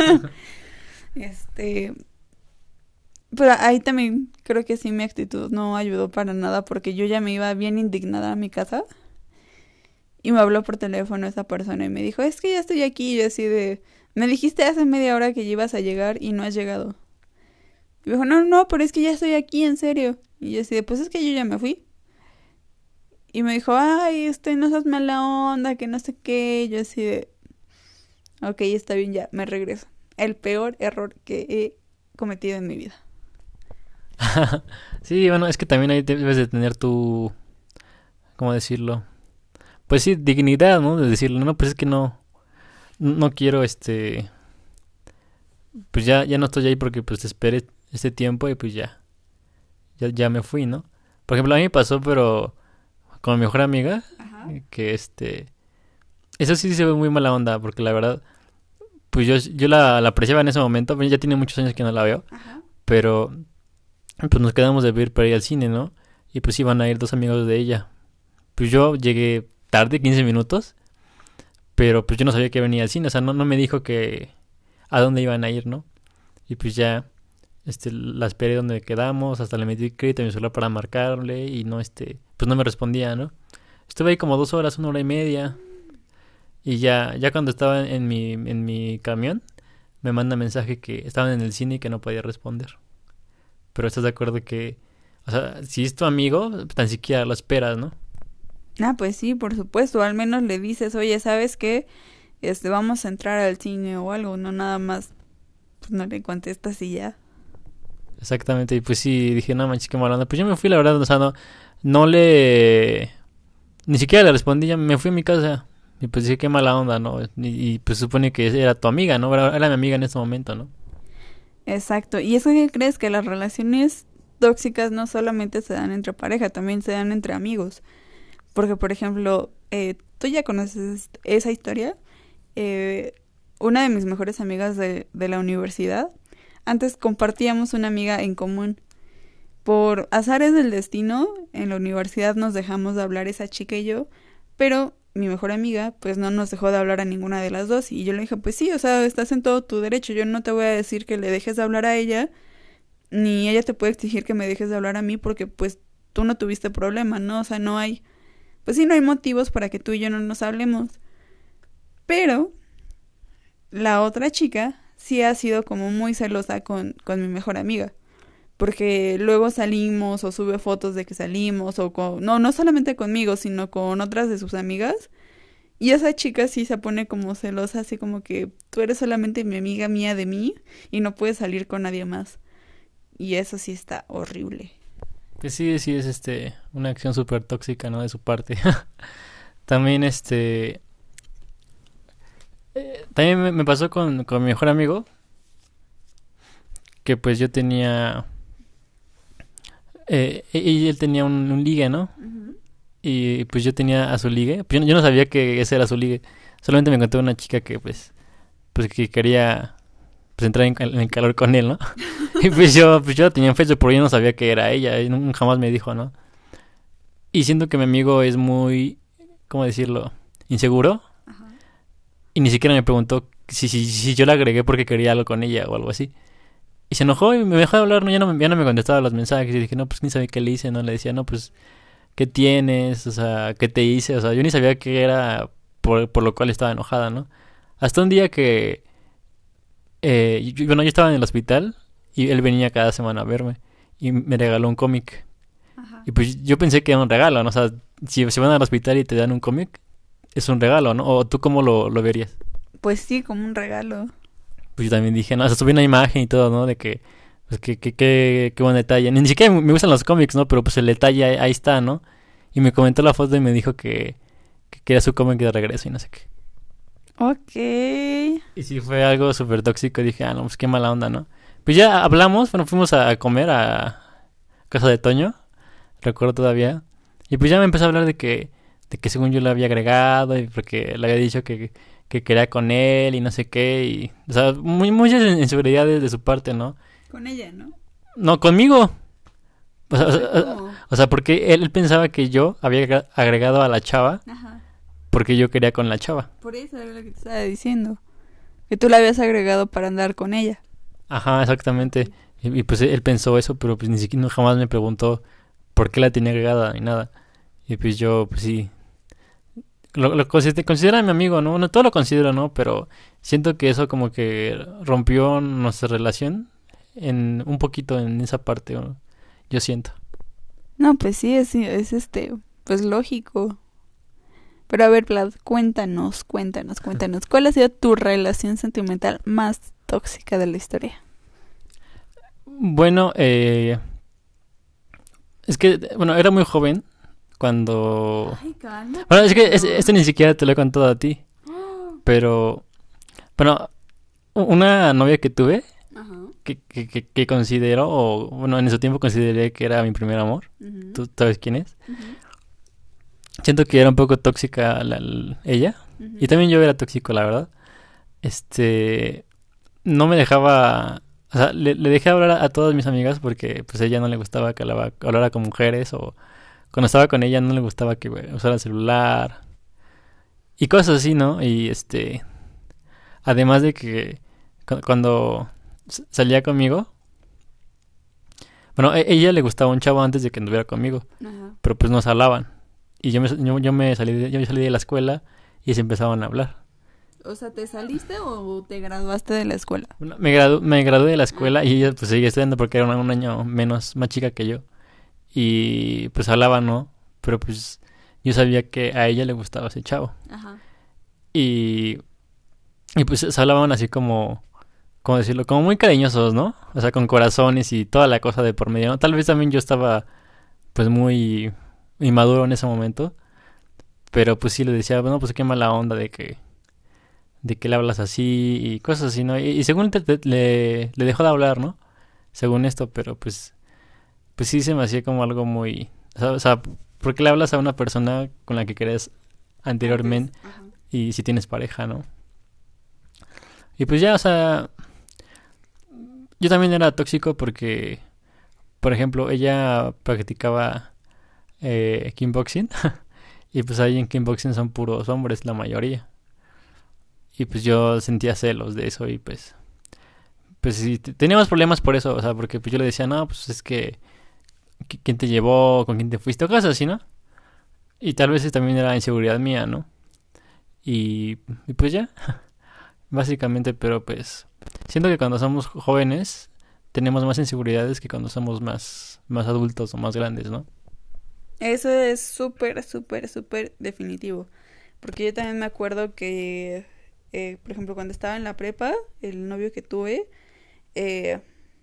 Speaker 2: Este, pero ahí también creo que sí mi actitud no ayudó para nada porque yo ya me iba bien indignada a mi casa y me habló por teléfono esa persona y me dijo, es que ya estoy aquí y yo así de, me dijiste hace media hora que ya ibas a llegar y no has llegado. Y me dijo, no, no, pero es que ya estoy aquí, en serio. Y yo así de, pues es que yo ya me fui. Y me dijo, ay, este, no seas mala onda, que no sé qué. Y yo así de, ok, está bien, ya, me regreso. El peor error que he cometido en mi vida.
Speaker 1: Sí, bueno, es que también ahí debes de tener tu, ¿cómo decirlo? Pues sí, dignidad, ¿no? De decirle, no, pues es que no, no quiero, este, pues ya, ya no estoy ahí porque pues te esperé este tiempo y pues ya, ya, ya me fui, ¿no? Por ejemplo, a mí me pasó, pero con mi mejor amiga,
Speaker 2: Ajá.
Speaker 1: que este, eso sí se ve muy mala onda, porque la verdad, pues yo, yo la, la apreciaba en ese momento, pero ya tiene muchos años que no la veo,
Speaker 2: Ajá.
Speaker 1: pero pues nos quedamos de ver para ir al cine, ¿no? Y pues iban a ir dos amigos de ella. Pues yo llegué tarde, quince minutos, Pero pues yo no sabía que venía al cine, o sea, no, no me dijo que a dónde iban a ir, ¿no? Y pues ya, este, la esperé donde quedamos, hasta le metí crédito a mi celular para marcarle y no, este, pues no me respondía, ¿no? Estuve ahí como dos horas, una hora y media, y ya, ya cuando estaba en mi, en mi camión, me manda mensaje que estaban en el cine y que no podía responder. Pero estás de acuerdo que, o sea, si es tu amigo, tan siquiera lo esperas, ¿no?
Speaker 2: Ah, pues sí, por supuesto. Al menos le dices, oye, ¿sabes qué? Este, vamos a entrar al cine o algo, no nada más, pues no le contestas y ya.
Speaker 1: Exactamente, y pues sí, dije, no manches, qué mala onda. Pues yo me fui, la verdad, o sea, no, no le... Ni siquiera le respondí, ya me fui a mi casa. Y pues dije, qué mala onda, ¿no? Y, y pues supone que era tu amiga, ¿no? Era, era mi amiga en ese momento, ¿no?
Speaker 2: Exacto. ¿Y eso qué crees? Que las relaciones tóxicas no solamente se dan entre pareja, también se dan entre amigos. Porque, por ejemplo, eh, tú ya conoces esa historia. Eh, una de mis mejores amigas de, de la universidad, antes compartíamos una amiga en común. Por azares del destino, en la universidad nos dejamos de hablar esa chica y yo, pero mi mejor amiga pues no nos dejó de hablar a ninguna de las dos y yo le dije, pues sí, o sea, estás en todo tu derecho, yo no te voy a decir que le dejes de hablar a ella, ni ella te puede exigir que me dejes de hablar a mí porque pues tú no tuviste problema, ¿no? O sea, no hay, pues sí, no hay motivos para que tú y yo no nos hablemos. Pero la otra chica sí ha sido como muy celosa con, con mi mejor amiga. Porque luego salimos o sube fotos de que salimos o con... No, no solamente conmigo, sino con otras de sus amigas. Y esa chica sí se pone como celosa, así como que tú eres solamente mi amiga mía de mí y no puedes salir con nadie más. Y eso sí está horrible.
Speaker 1: Pues sí, sí es este una acción súper tóxica, ¿no? De su parte. También este... eh, también me, me pasó con, con mi mejor amigo. Que pues yo tenía... Eh, y él tenía un, un ligue, ¿no?
Speaker 2: Uh-huh.
Speaker 1: Y pues yo tenía a su ligue. Yo, yo no sabía que ese era su ligue. Solamente me encontré una chica que pues... Pues que quería... Pues entrar en, en calor con él, ¿no? Y pues yo, pues yo la tenía en Facebook, pero yo no sabía que era ella. Y nunca jamás me dijo, ¿no? Y siento que mi amigo es muy... ¿Cómo decirlo? Inseguro.
Speaker 2: Ajá.
Speaker 1: Y ni siquiera me preguntó si, si, si yo la agregué porque quería algo con ella o algo así. Y se enojó y me dejó de hablar, ¿no? Ya no, ya no me contestaba los mensajes. Y dije, no, pues ni sabía qué le hice, ¿no? Le decía, no, pues, ¿qué tienes? O sea, ¿qué te hice? O sea, yo ni sabía qué era por, por lo cual estaba enojada, ¿no? Hasta un día que... Eh, yo, bueno, yo estaba en el hospital y él venía cada semana a verme. Y me regaló un cómic.
Speaker 2: Ajá.
Speaker 1: Y pues yo pensé que era un regalo, ¿no? O sea, si se van al hospital y te dan un cómic, es un regalo, ¿no? ¿O tú cómo lo, lo verías?
Speaker 2: Pues sí, como un regalo.
Speaker 1: Pues yo también dije, no, o sea, subí una imagen y todo, ¿no? De que, pues, que, que, que, qué buen detalle. Ni siquiera me gustan los cómics, ¿no? Pero pues el detalle ahí, ahí está, ¿no? Y me comentó la foto y me dijo que, que quería su cómic de regreso y no sé qué.
Speaker 2: Ok.
Speaker 1: Y sí fue algo súper tóxico. Dije, ah, no, pues qué mala onda, ¿no? Pues ya hablamos, bueno, fuimos a comer a casa de Toño, recuerdo todavía. Y pues ya me empezó a hablar de que, de que según yo le había agregado y porque le había dicho que, que quería con él y no sé qué. Y, o sea, muy, muchas inseguridades de su parte, ¿no?
Speaker 2: Con ella, ¿no?
Speaker 1: No, conmigo. O sea, o sea,
Speaker 2: ¿Cómo?
Speaker 1: o sea, porque él, él pensaba que yo había agra- agregado a la chava
Speaker 2: Ajá.
Speaker 1: porque yo quería con la chava.
Speaker 2: Por eso era lo que te estaba diciendo. Que tú la habías agregado para andar con ella.
Speaker 1: Ajá, exactamente. Y, y pues él pensó eso, pero pues ni siquiera jamás me preguntó por qué la tenía agregada ni nada. Y pues yo, pues sí, lo, lo consider- considera mi amigo, ¿no? No, todo lo considero, ¿no? Pero siento que eso como que rompió nuestra relación en un poquito en esa parte, ¿no? Yo siento.
Speaker 2: No, pues sí, es, es este, pues lógico. Pero a ver, Vlad, cuéntanos, cuéntanos, cuéntanos. ¿Cuál ha sido tu relación sentimental más tóxica de la historia?
Speaker 1: Bueno, eh, es que, bueno, era muy joven cuando...
Speaker 2: Ay, calma.
Speaker 1: Bueno, es que este, este ni siquiera te lo he contado a ti, pero... Bueno, u- una novia que tuve,
Speaker 2: Ajá.
Speaker 1: que, que, que, que considero, o bueno, en ese tiempo consideré que era mi primer amor.
Speaker 2: Uh-huh.
Speaker 1: ¿Tú sabes quién es?
Speaker 2: Uh-huh.
Speaker 1: Siento que era un poco tóxica la- la- ella,
Speaker 2: Uh-huh.
Speaker 1: y también yo era tóxico, la verdad. Este... No me dejaba... O sea, le, le dejé hablar a, a todas mis amigas porque pues a ella no le gustaba que hablaba- hablara con mujeres o cuando estaba con ella no le gustaba que güey, usara el celular. y cosas así, ¿no? Y este, además de que cu- cuando s- salía conmigo, bueno, a ella le gustaba un chavo antes de que anduviera conmigo,
Speaker 2: Ajá.
Speaker 1: pero pues nos hablaban. Y yo me, yo, yo me salí de, yo me salí de la escuela y se empezaban a hablar.
Speaker 2: O sea, ¿te saliste o te graduaste de la escuela?
Speaker 1: Bueno, me gradu- me gradué de la
Speaker 2: Ah,
Speaker 1: escuela y ella pues seguía estudiando porque era una- un año menos, más chica que yo. Y pues hablaban, ¿no? Pero pues yo sabía que a ella le gustaba ese chavo.
Speaker 2: ajá.
Speaker 1: Y, y pues se hablaban así como, ¿cómo decirlo? Como muy cariñosos, ¿no? O sea, con corazones y toda la cosa de por medio, ¿no? Tal vez también yo estaba pues muy inmaduro en ese momento. Pero pues sí le decía, bueno, pues qué mala onda de que, de que le hablas así y cosas así, ¿no? Y, y según te- te- le, le dejó de hablar, ¿no? Según esto, pero pues, pues sí se me hacía como algo muy... O sea, o sea, ¿por qué le hablas a una persona con la que querías
Speaker 2: Antes,
Speaker 1: anteriormente
Speaker 2: ajá.
Speaker 1: y si tienes pareja, ¿no? Y pues ya, o sea, yo también era tóxico porque, por ejemplo, ella practicaba eh, kickboxing y pues ahí en kickboxing son puros hombres, la mayoría. Y pues yo sentía celos de eso y pues, pues sí, t- teníamos problemas por eso, o sea, porque pues yo le decía, no, pues es que, qui- ¿quién te llevó? ¿Con quién te fuiste? O cosas así, ¿no? Y tal vez también era inseguridad mía, ¿no? Y, y pues ya, básicamente, pero pues siento que cuando somos jóvenes tenemos más inseguridades que cuando somos más, más adultos o más grandes, ¿no?
Speaker 2: Eso es súper, súper, súper definitivo. Porque yo también me acuerdo que, eh, por ejemplo, cuando estaba en la prepa, el novio que tuve, eh,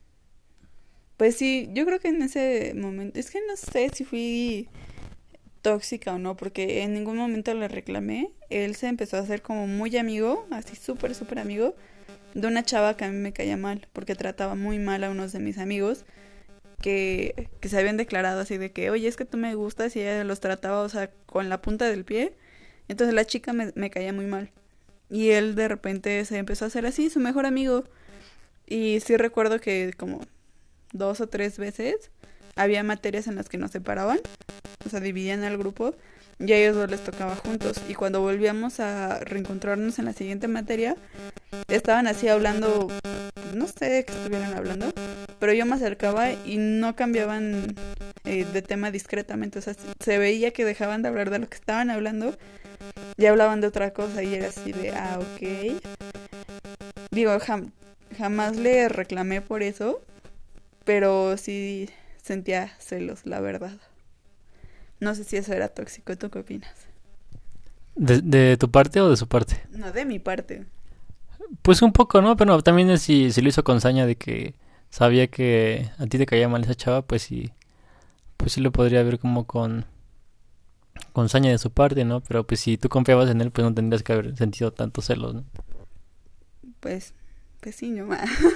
Speaker 2: pues sí, yo creo que en ese momento, es que no sé si fui tóxica o no, porque en ningún momento le reclamé. Él se empezó a hacer como muy amigo, así súper, súper amigo, de una chava que a mí me caía mal, porque trataba muy mal a unos de mis amigos que, que se habían declarado así de que, oye, es que tú me gustas y ella los trataba, o sea, con la punta del pie. Entonces la chica me, me caía muy mal. Y él de repente se empezó a hacer así, su mejor amigo. Y sí recuerdo que como dos o tres veces había materias en las que nos separaban, o sea, dividían al grupo y a ellos dos les tocaba juntos. Y cuando volvíamos a reencontrarnos en la siguiente materia, estaban así hablando, no sé de qué estuvieran hablando, pero yo me acercaba y no cambiaban eh, de tema discretamente, o sea, se veía que dejaban de hablar de lo que estaban hablando y hablaban de otra cosa y era así de, ah, ok. Digo, jam- jamás le reclamé por eso, pero sí sentía celos, la verdad. No sé si eso era tóxico, ¿tú qué opinas?
Speaker 1: ¿De, de tu parte o de su parte?
Speaker 2: No, de mi parte.
Speaker 1: Pues un poco, ¿no? Pero también es si, si lo hizo con saña de que sabía que a ti te caía mal esa chava, pues sí, pues sí lo podría ver como con, con saña de su parte, ¿no? Pero pues si tú confiabas en él, pues no tendrías que haber sentido tantos celos, ¿no?
Speaker 2: Pues, pues sí, no.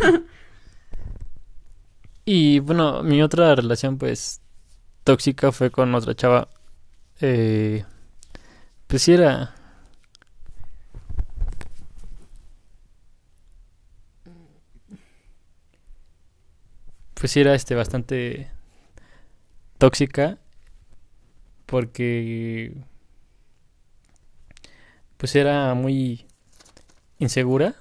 Speaker 1: Y bueno, mi otra relación, pues, tóxica fue con otra chava. Eh, pues sí era, pues sí era este bastante tóxica porque pues era muy insegura.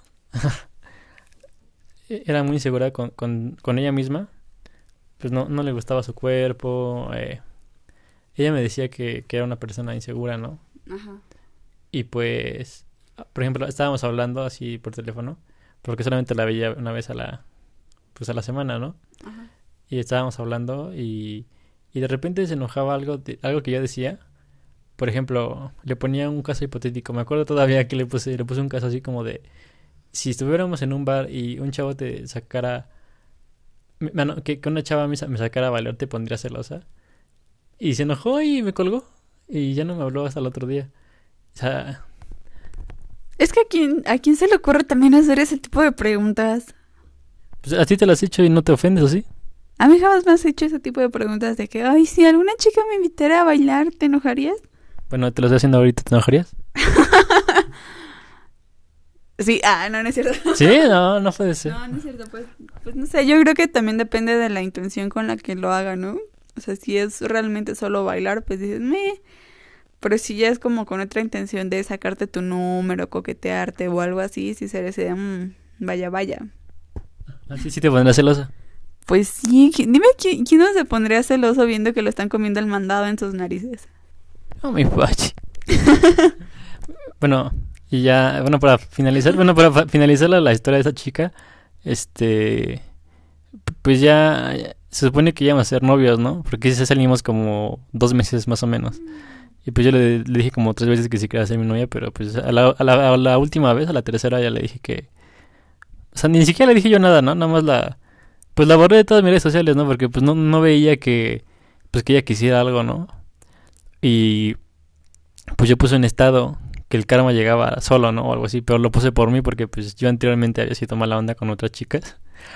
Speaker 1: Era muy insegura con, con, con ella misma. Pues no, no le gustaba su cuerpo. Eh, ella me decía que, que era una persona insegura, ¿no?
Speaker 2: Ajá.
Speaker 1: Y pues, por ejemplo, estábamos hablando así por teléfono, porque solamente la veía una vez a la, pues a la semana, ¿no?
Speaker 2: Ajá.
Speaker 1: Y estábamos hablando y, y de repente se enojaba algo, de, algo que yo decía. Por ejemplo, le ponía un caso hipotético. Me acuerdo todavía que le puse, le puse un caso así como de, si estuviéramos en un bar y un chavo te sacara, me- bueno, que, que una chava me, sa- me sacara a bailar, te pondría celosa. Y se enojó y me colgó. Y ya no me habló hasta el otro día. O sea,
Speaker 2: Es que a quién, a quién se le ocurre también hacer ese tipo de preguntas.
Speaker 1: pues a ti te lo has hecho y no te ofendes, ¿o sí?
Speaker 2: A mí jamás me has hecho ese tipo de preguntas de que, ay, si alguna chica me invitara a bailar, ¿te enojarías?
Speaker 1: Bueno, te lo estoy haciendo ahorita, ¿te enojarías?
Speaker 2: Sí, ah, no, no es cierto.
Speaker 1: Sí, no, no puede ser.
Speaker 2: No, no es cierto, pues, pues no sé, yo creo que también depende de la intención con la que lo haga, ¿no? O sea, si es realmente solo bailar, pues dices, me. Pero si ya es como con otra intención de sacarte tu número, coquetearte o algo así, sí sería ese de, mmm, vaya, vaya.
Speaker 1: Así sí te pondrás celosa.
Speaker 2: Pues sí, qui- dime qui- quién no se pondría celoso viendo que lo están comiendo el mandado en sus narices.
Speaker 1: No me pache. Bueno, y ya, bueno, para finalizar, bueno, para fa- finalizar la, la historia de esa chica, este, p- pues ya, ya se supone que íbamos a ser novios, ¿no? Porque sí salimos como dos meses más o menos. Y pues yo le, le dije como tres veces que sí quería ser mi novia, pero pues a la, a la, a la última vez, a la tercera, ya le dije que, o sea, ni siquiera le dije yo nada, ¿no? Nada más la, pues la borré de todas mis redes sociales, ¿no? Porque pues no, no veía que, pues que ella quisiera algo, ¿no? Y pues yo puse un estado que el karma llegaba solo, ¿no? O algo así, pero lo puse por mí porque pues yo anteriormente había sido mala onda con otras chicas.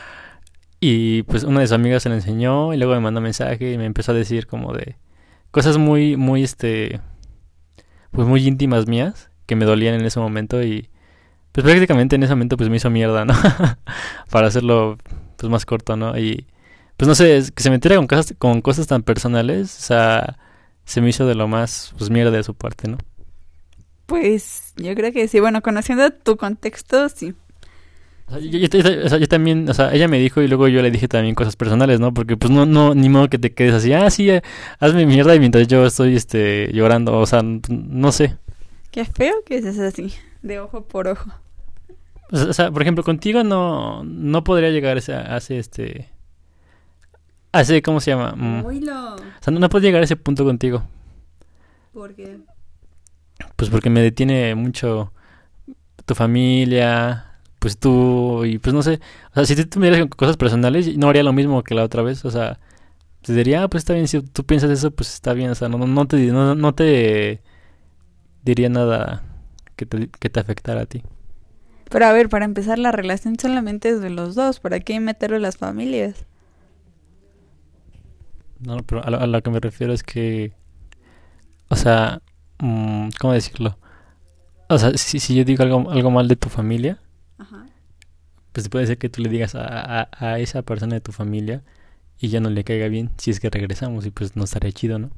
Speaker 1: Y pues una de sus amigas se lo enseñó y luego me mandó mensaje y me empezó a decir como de cosas muy, muy, este, pues muy íntimas mías que me dolían en ese momento y pues prácticamente en ese momento pues me hizo mierda, ¿no? Para hacerlo pues más corto, ¿no? Y pues no sé, es que se metiera con cosas, con cosas tan personales, o sea, se me hizo de lo más pues mierda de su parte, ¿no?
Speaker 2: Pues yo creo que sí, bueno, conociendo tu contexto, sí.
Speaker 1: O sea, yo, yo- yo- o sea, yo también, o sea, ella me dijo y luego yo le dije también cosas personales, ¿no? Porque pues no, no, ni modo que te quedes así, ah, sí, eh, hazme mierda y mientras yo estoy, este, llorando, o sea, n- no sé.
Speaker 2: Qué feo que es así, de ojo por ojo.
Speaker 1: O sea, o sea, por ejemplo, contigo no, no podría llegar a ese, a ese, este, a ese, ¿cómo se llama? Mm,
Speaker 2: Oílo.
Speaker 1: o sea, no, no puedo llegar a ese punto contigo,
Speaker 2: Porque
Speaker 1: pues porque me detiene mucho tu familia, pues tú, y pues no sé, o sea, si tú me dieras con cosas personales, no haría lo mismo que la otra vez, o sea, te diría, ah, pues está bien, si tú piensas eso, pues está bien, o sea, no, no, no te, no, no te diría nada que te, que te afectara a ti.
Speaker 2: Pero a ver, para empezar, la relación solamente es de los dos. ¿Para qué meterle las familias?
Speaker 1: No, pero a lo, a lo que me refiero es que, o sea, mm, ¿cómo decirlo? O sea, si, si yo digo algo, algo mal de tu familia,
Speaker 2: Ajá.
Speaker 1: pues puede ser que tú le digas a, a, a esa persona de tu familia y ya no le caiga bien si es que regresamos y pues no estaría chido, ¿no?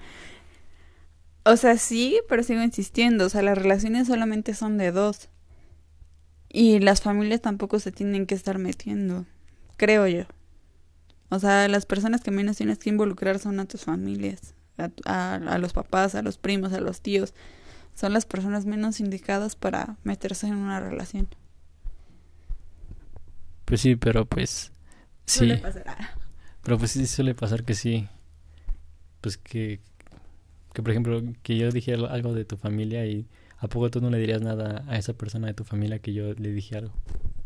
Speaker 2: O sea, sí, pero sigo insistiendo. O sea, las relaciones solamente son de dos. Y las familias tampoco se tienen que estar metiendo, creo yo. O sea, las personas que menos tienes que involucrar son a tus familias, a, tu- a, a los papás, a los primos, a los tíos. Son las personas menos indicadas para meterse en una relación.
Speaker 1: Pues sí, pero pues
Speaker 2: Suele
Speaker 1: sí,
Speaker 2: pasar. Ah.
Speaker 1: pero pues sí suele pasar que sí, pues que, que por ejemplo, que yo dije al- algo de tu familia y ¿a poco tú no le dirías nada a esa persona de tu familia que yo le dije algo?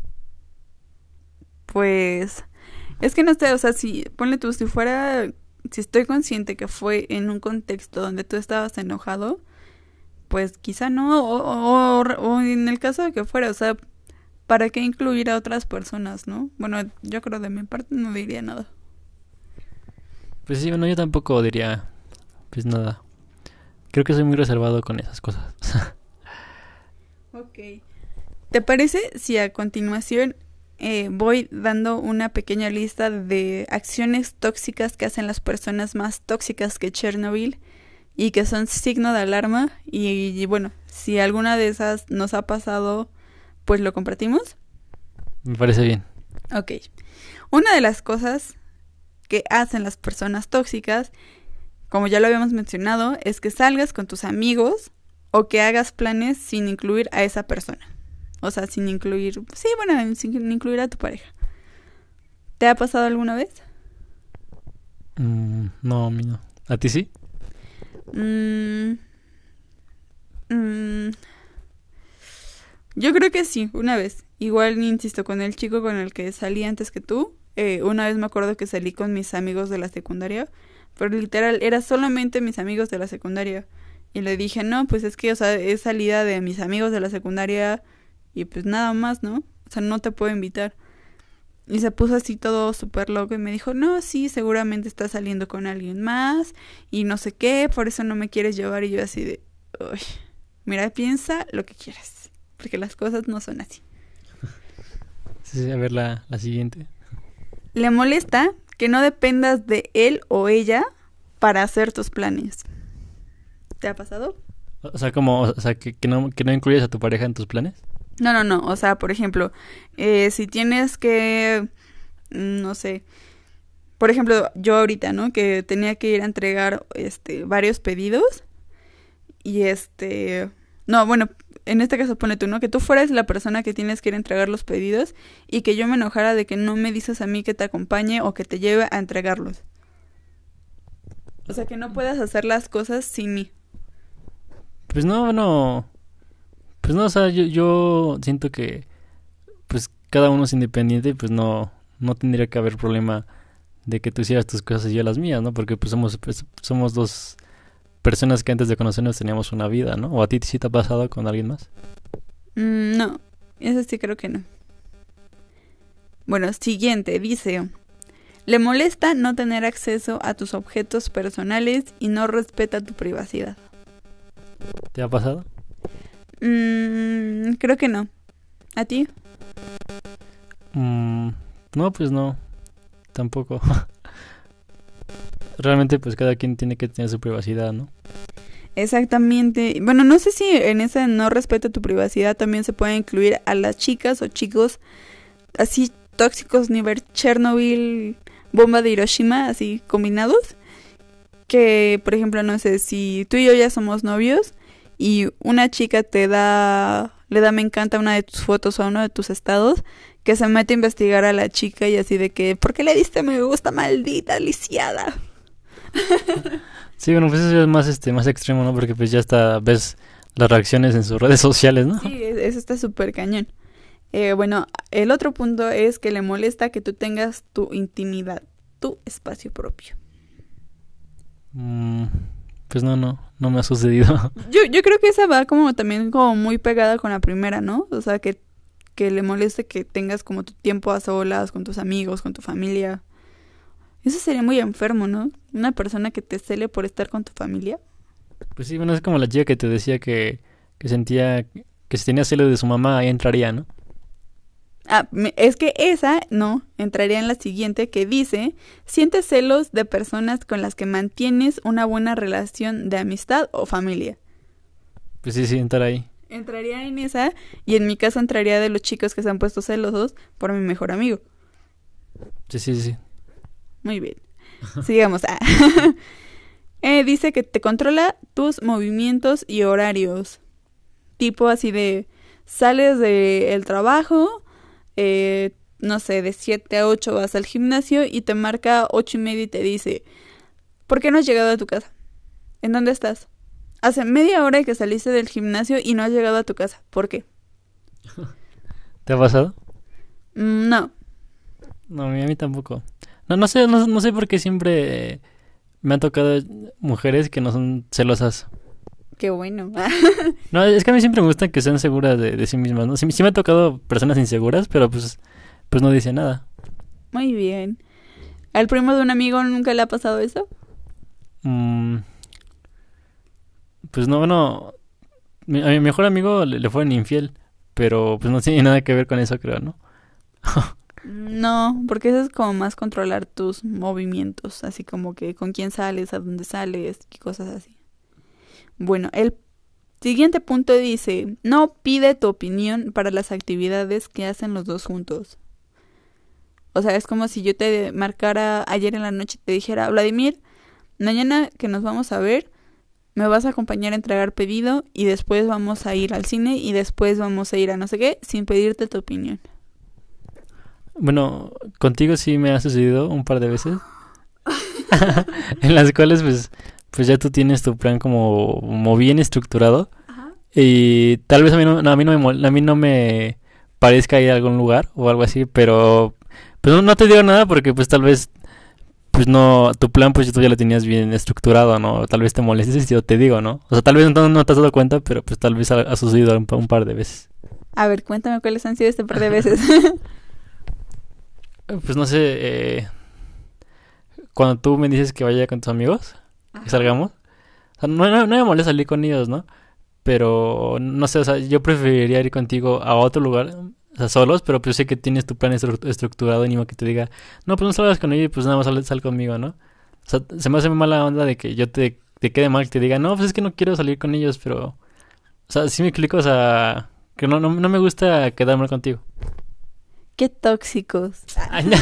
Speaker 2: Pues es que no sé, o sea, si ponle tú, si fuera, si estoy consciente que fue en un contexto donde tú estabas enojado, pues quizá no, o, o, o- o en el caso de que fuera, o sea, ¿para qué incluir a otras personas, no? Bueno, yo creo de mi parte no diría nada.
Speaker 1: Pues sí, bueno, yo tampoco diría pues nada. Creo que soy muy reservado con esas cosas.
Speaker 2: Ok. ¿Te parece si a continuación eh, voy dando una pequeña lista de acciones tóxicas que hacen las personas más tóxicas que Chernobyl y que son signo de alarma? Y, y bueno, si alguna de esas nos ha pasado, pues lo compartimos.
Speaker 1: Me parece bien.
Speaker 2: Ok. Una de las cosas que hacen las personas tóxicas, como ya lo habíamos mencionado, es que salgas con tus amigos o que hagas planes sin incluir a esa persona. O sea, sin incluir... Sí, bueno, sin incluir a tu pareja. ¿Te ha pasado alguna vez?
Speaker 1: Mm, no, a mí no. ¿A ti sí?
Speaker 2: Mm, mm, yo creo que sí, una vez. Igual, insisto, con el chico con el que salí antes que tú. Eh, una vez me acuerdo que salí con mis amigos de la secundaria. Pero literal, era solamente mis amigos de la secundaria. Y le dije, no, pues es que, o sea, es salida de mis amigos de la secundaria y pues nada más, ¿no? O sea, no te puedo invitar. Y se puso así todo súper loco y me dijo, no, sí, seguramente estás saliendo con alguien más y no sé qué, por eso no me quieres llevar. Y yo así de, uy, mira, piensa lo que quieras, porque las cosas no son así.
Speaker 1: Sí, sí, a ver la, la siguiente.
Speaker 2: Le molesta que no dependas de él o ella para hacer tus planes. ¿Te ha pasado?
Speaker 1: O sea, como, o sea, que, que no, que no incluyes a tu pareja en tus planes.
Speaker 2: No, no, no. O sea, por ejemplo, eh, si tienes que, mm, no sé, por ejemplo, yo ahorita, ¿no? Que tenía que ir a entregar, este, varios pedidos y este, no, bueno, en este caso pone tú, ¿no? Que tú fueras la persona que tienes que ir a entregar los pedidos y que yo me enojara de que no me dices a mí que te acompañe o que te lleve a entregarlos. O sea, que no puedas hacer las cosas sin mí.
Speaker 1: Pues no, no. Pues no, o sea, yo, yo siento que pues cada uno es independiente y pues no, no tendría que haber problema de que tú hicieras tus cosas y yo las mías, ¿no? Porque pues somos, pues, somos dos personas que antes de conocernos teníamos una vida, ¿no? ¿O a ti sí te ha pasado con alguien más?
Speaker 2: Mm, no, eso sí creo que no. Bueno, siguiente, dice, le molesta no tener acceso a tus objetos personales y no respeta tu privacidad.
Speaker 1: ¿Te ha pasado?
Speaker 2: Mm, creo que no. ¿A ti?
Speaker 1: Mm, no, pues no, tampoco. Realmente pues cada quien tiene que tener su privacidad, ¿no?
Speaker 2: Exactamente. Bueno, no sé si en ese no respeto tu privacidad también se puede incluir a las chicas o chicos así tóxicos nivel Chernobyl, bomba de Hiroshima, así combinados. Que, por ejemplo, no sé, si tú y yo ya somos novios y una chica te da, le da me encanta a una de tus fotos o a uno de tus estados, que se mete a investigar a la chica y así de que, ¿por qué le diste me gusta, maldita lisiada?
Speaker 1: Sí, bueno, pues eso es más, este, más extremo, ¿no? Porque pues ya hasta ves las reacciones en sus redes sociales, ¿no?
Speaker 2: Sí, eso está súper cañón. Eh, bueno, el otro punto es que le molesta que tú tengas tu intimidad, tu espacio propio.
Speaker 1: Mm, pues no, no, no me ha sucedido.
Speaker 2: Yo, yo creo que esa va como también como muy pegada con la primera, ¿no? O sea, que, que le moleste que tengas como tu tiempo a solas, con tus amigos, con tu familia. Eso sería muy enfermo, ¿no? Una persona que te cele por estar con tu familia.
Speaker 1: Pues sí, bueno, es como la chica que te decía que, que sentía que si tenía celos de su mamá, ahí entraría, ¿no?
Speaker 2: Ah, me- es que esa, no, entraría en la siguiente que dice, sientes celos de personas con las que mantienes una buena relación de amistad o familia.
Speaker 1: Pues sí, sí, entrar ahí.
Speaker 2: Entraría en esa y en mi caso entraría de los chicos que se han puesto celosos por mi mejor amigo.
Speaker 1: Sí, sí, sí.
Speaker 2: Muy bien. Sigamos. Ah. Eh, dice que te controla tus movimientos y horarios. Tipo así de, sales del trabajo, eh, no sé, de siete a ocho vas al gimnasio y te marca ocho y media y te dice, ¿por qué no has llegado a tu casa? ¿En dónde estás? Hace media hora que saliste del gimnasio y no has llegado a tu casa. ¿Por qué?
Speaker 1: ¿Te ha pasado?
Speaker 2: Mm, no.
Speaker 1: No, a mí, a mí tampoco. No, no sé, no, no sé por qué siempre eh, me han tocado mujeres que no son celosas.
Speaker 2: Qué bueno.
Speaker 1: No, es que a mí siempre me gusta que sean seguras de, de sí mismas, ¿no? Sí, sí me ha tocado personas inseguras, pero pues, pues no dice nada.
Speaker 2: Muy bien. ¿Al primo de un amigo nunca le ha pasado eso?
Speaker 1: Mm, pues no, bueno, mi- a mi mejor amigo le, le fueron infiel, pero pues no tiene nada que ver con eso, creo, ¿no?
Speaker 2: No, porque eso es como más controlar tus movimientos, así como que con quién sales, a dónde sales y cosas así. Bueno, el siguiente punto dice, no pide tu opinión para las actividades que hacen los dos juntos. O sea, es como si yo te marcara ayer en la noche y te dijera, Vladimir, mañana que nos vamos a ver, me vas a acompañar a entregar pedido y después vamos a ir al cine y después vamos a ir a no sé qué, sin pedirte tu opinión.
Speaker 1: Bueno, contigo sí me ha sucedido un par de veces, en las cuales pues, pues ya tú tienes tu plan como, como bien estructurado
Speaker 2: Ajá.
Speaker 1: y tal vez a mí no, no, a mí no me, mol- a mí no me parezca ir a algún lugar o algo así, pero pues no, no te digo nada porque pues tal vez pues no, tu plan pues tú ya lo tenías bien estructurado, ¿no? Tal vez te molestes si yo te digo, ¿no? O sea, tal vez no, no te has dado cuenta, pero pues tal vez ha, ha sucedido un, pa- un par de veces.
Speaker 2: A ver, cuéntame cuáles han sido este par de veces.
Speaker 1: Eh, Pues no sé, eh, cuando tú me dices que vaya con tus amigos, que salgamos, o sea, no, no, no me molesta salir con ellos, ¿no? Pero no sé, o sea, yo preferiría ir contigo a otro lugar, o sea, solos, pero pues sé que tienes tu plan estru- estructurado y ni modo que te diga, no, pues no salgas con ellos y pues nada más sal, sal conmigo, ¿no? O sea, se me hace mala onda de que yo te te quede mal que te digan, no, pues es que no quiero salir con ellos, pero... O sea, sí me explico, o sea, que no, no, no me gusta quedar mal contigo.
Speaker 2: Qué tóxicos.
Speaker 1: Ay, no.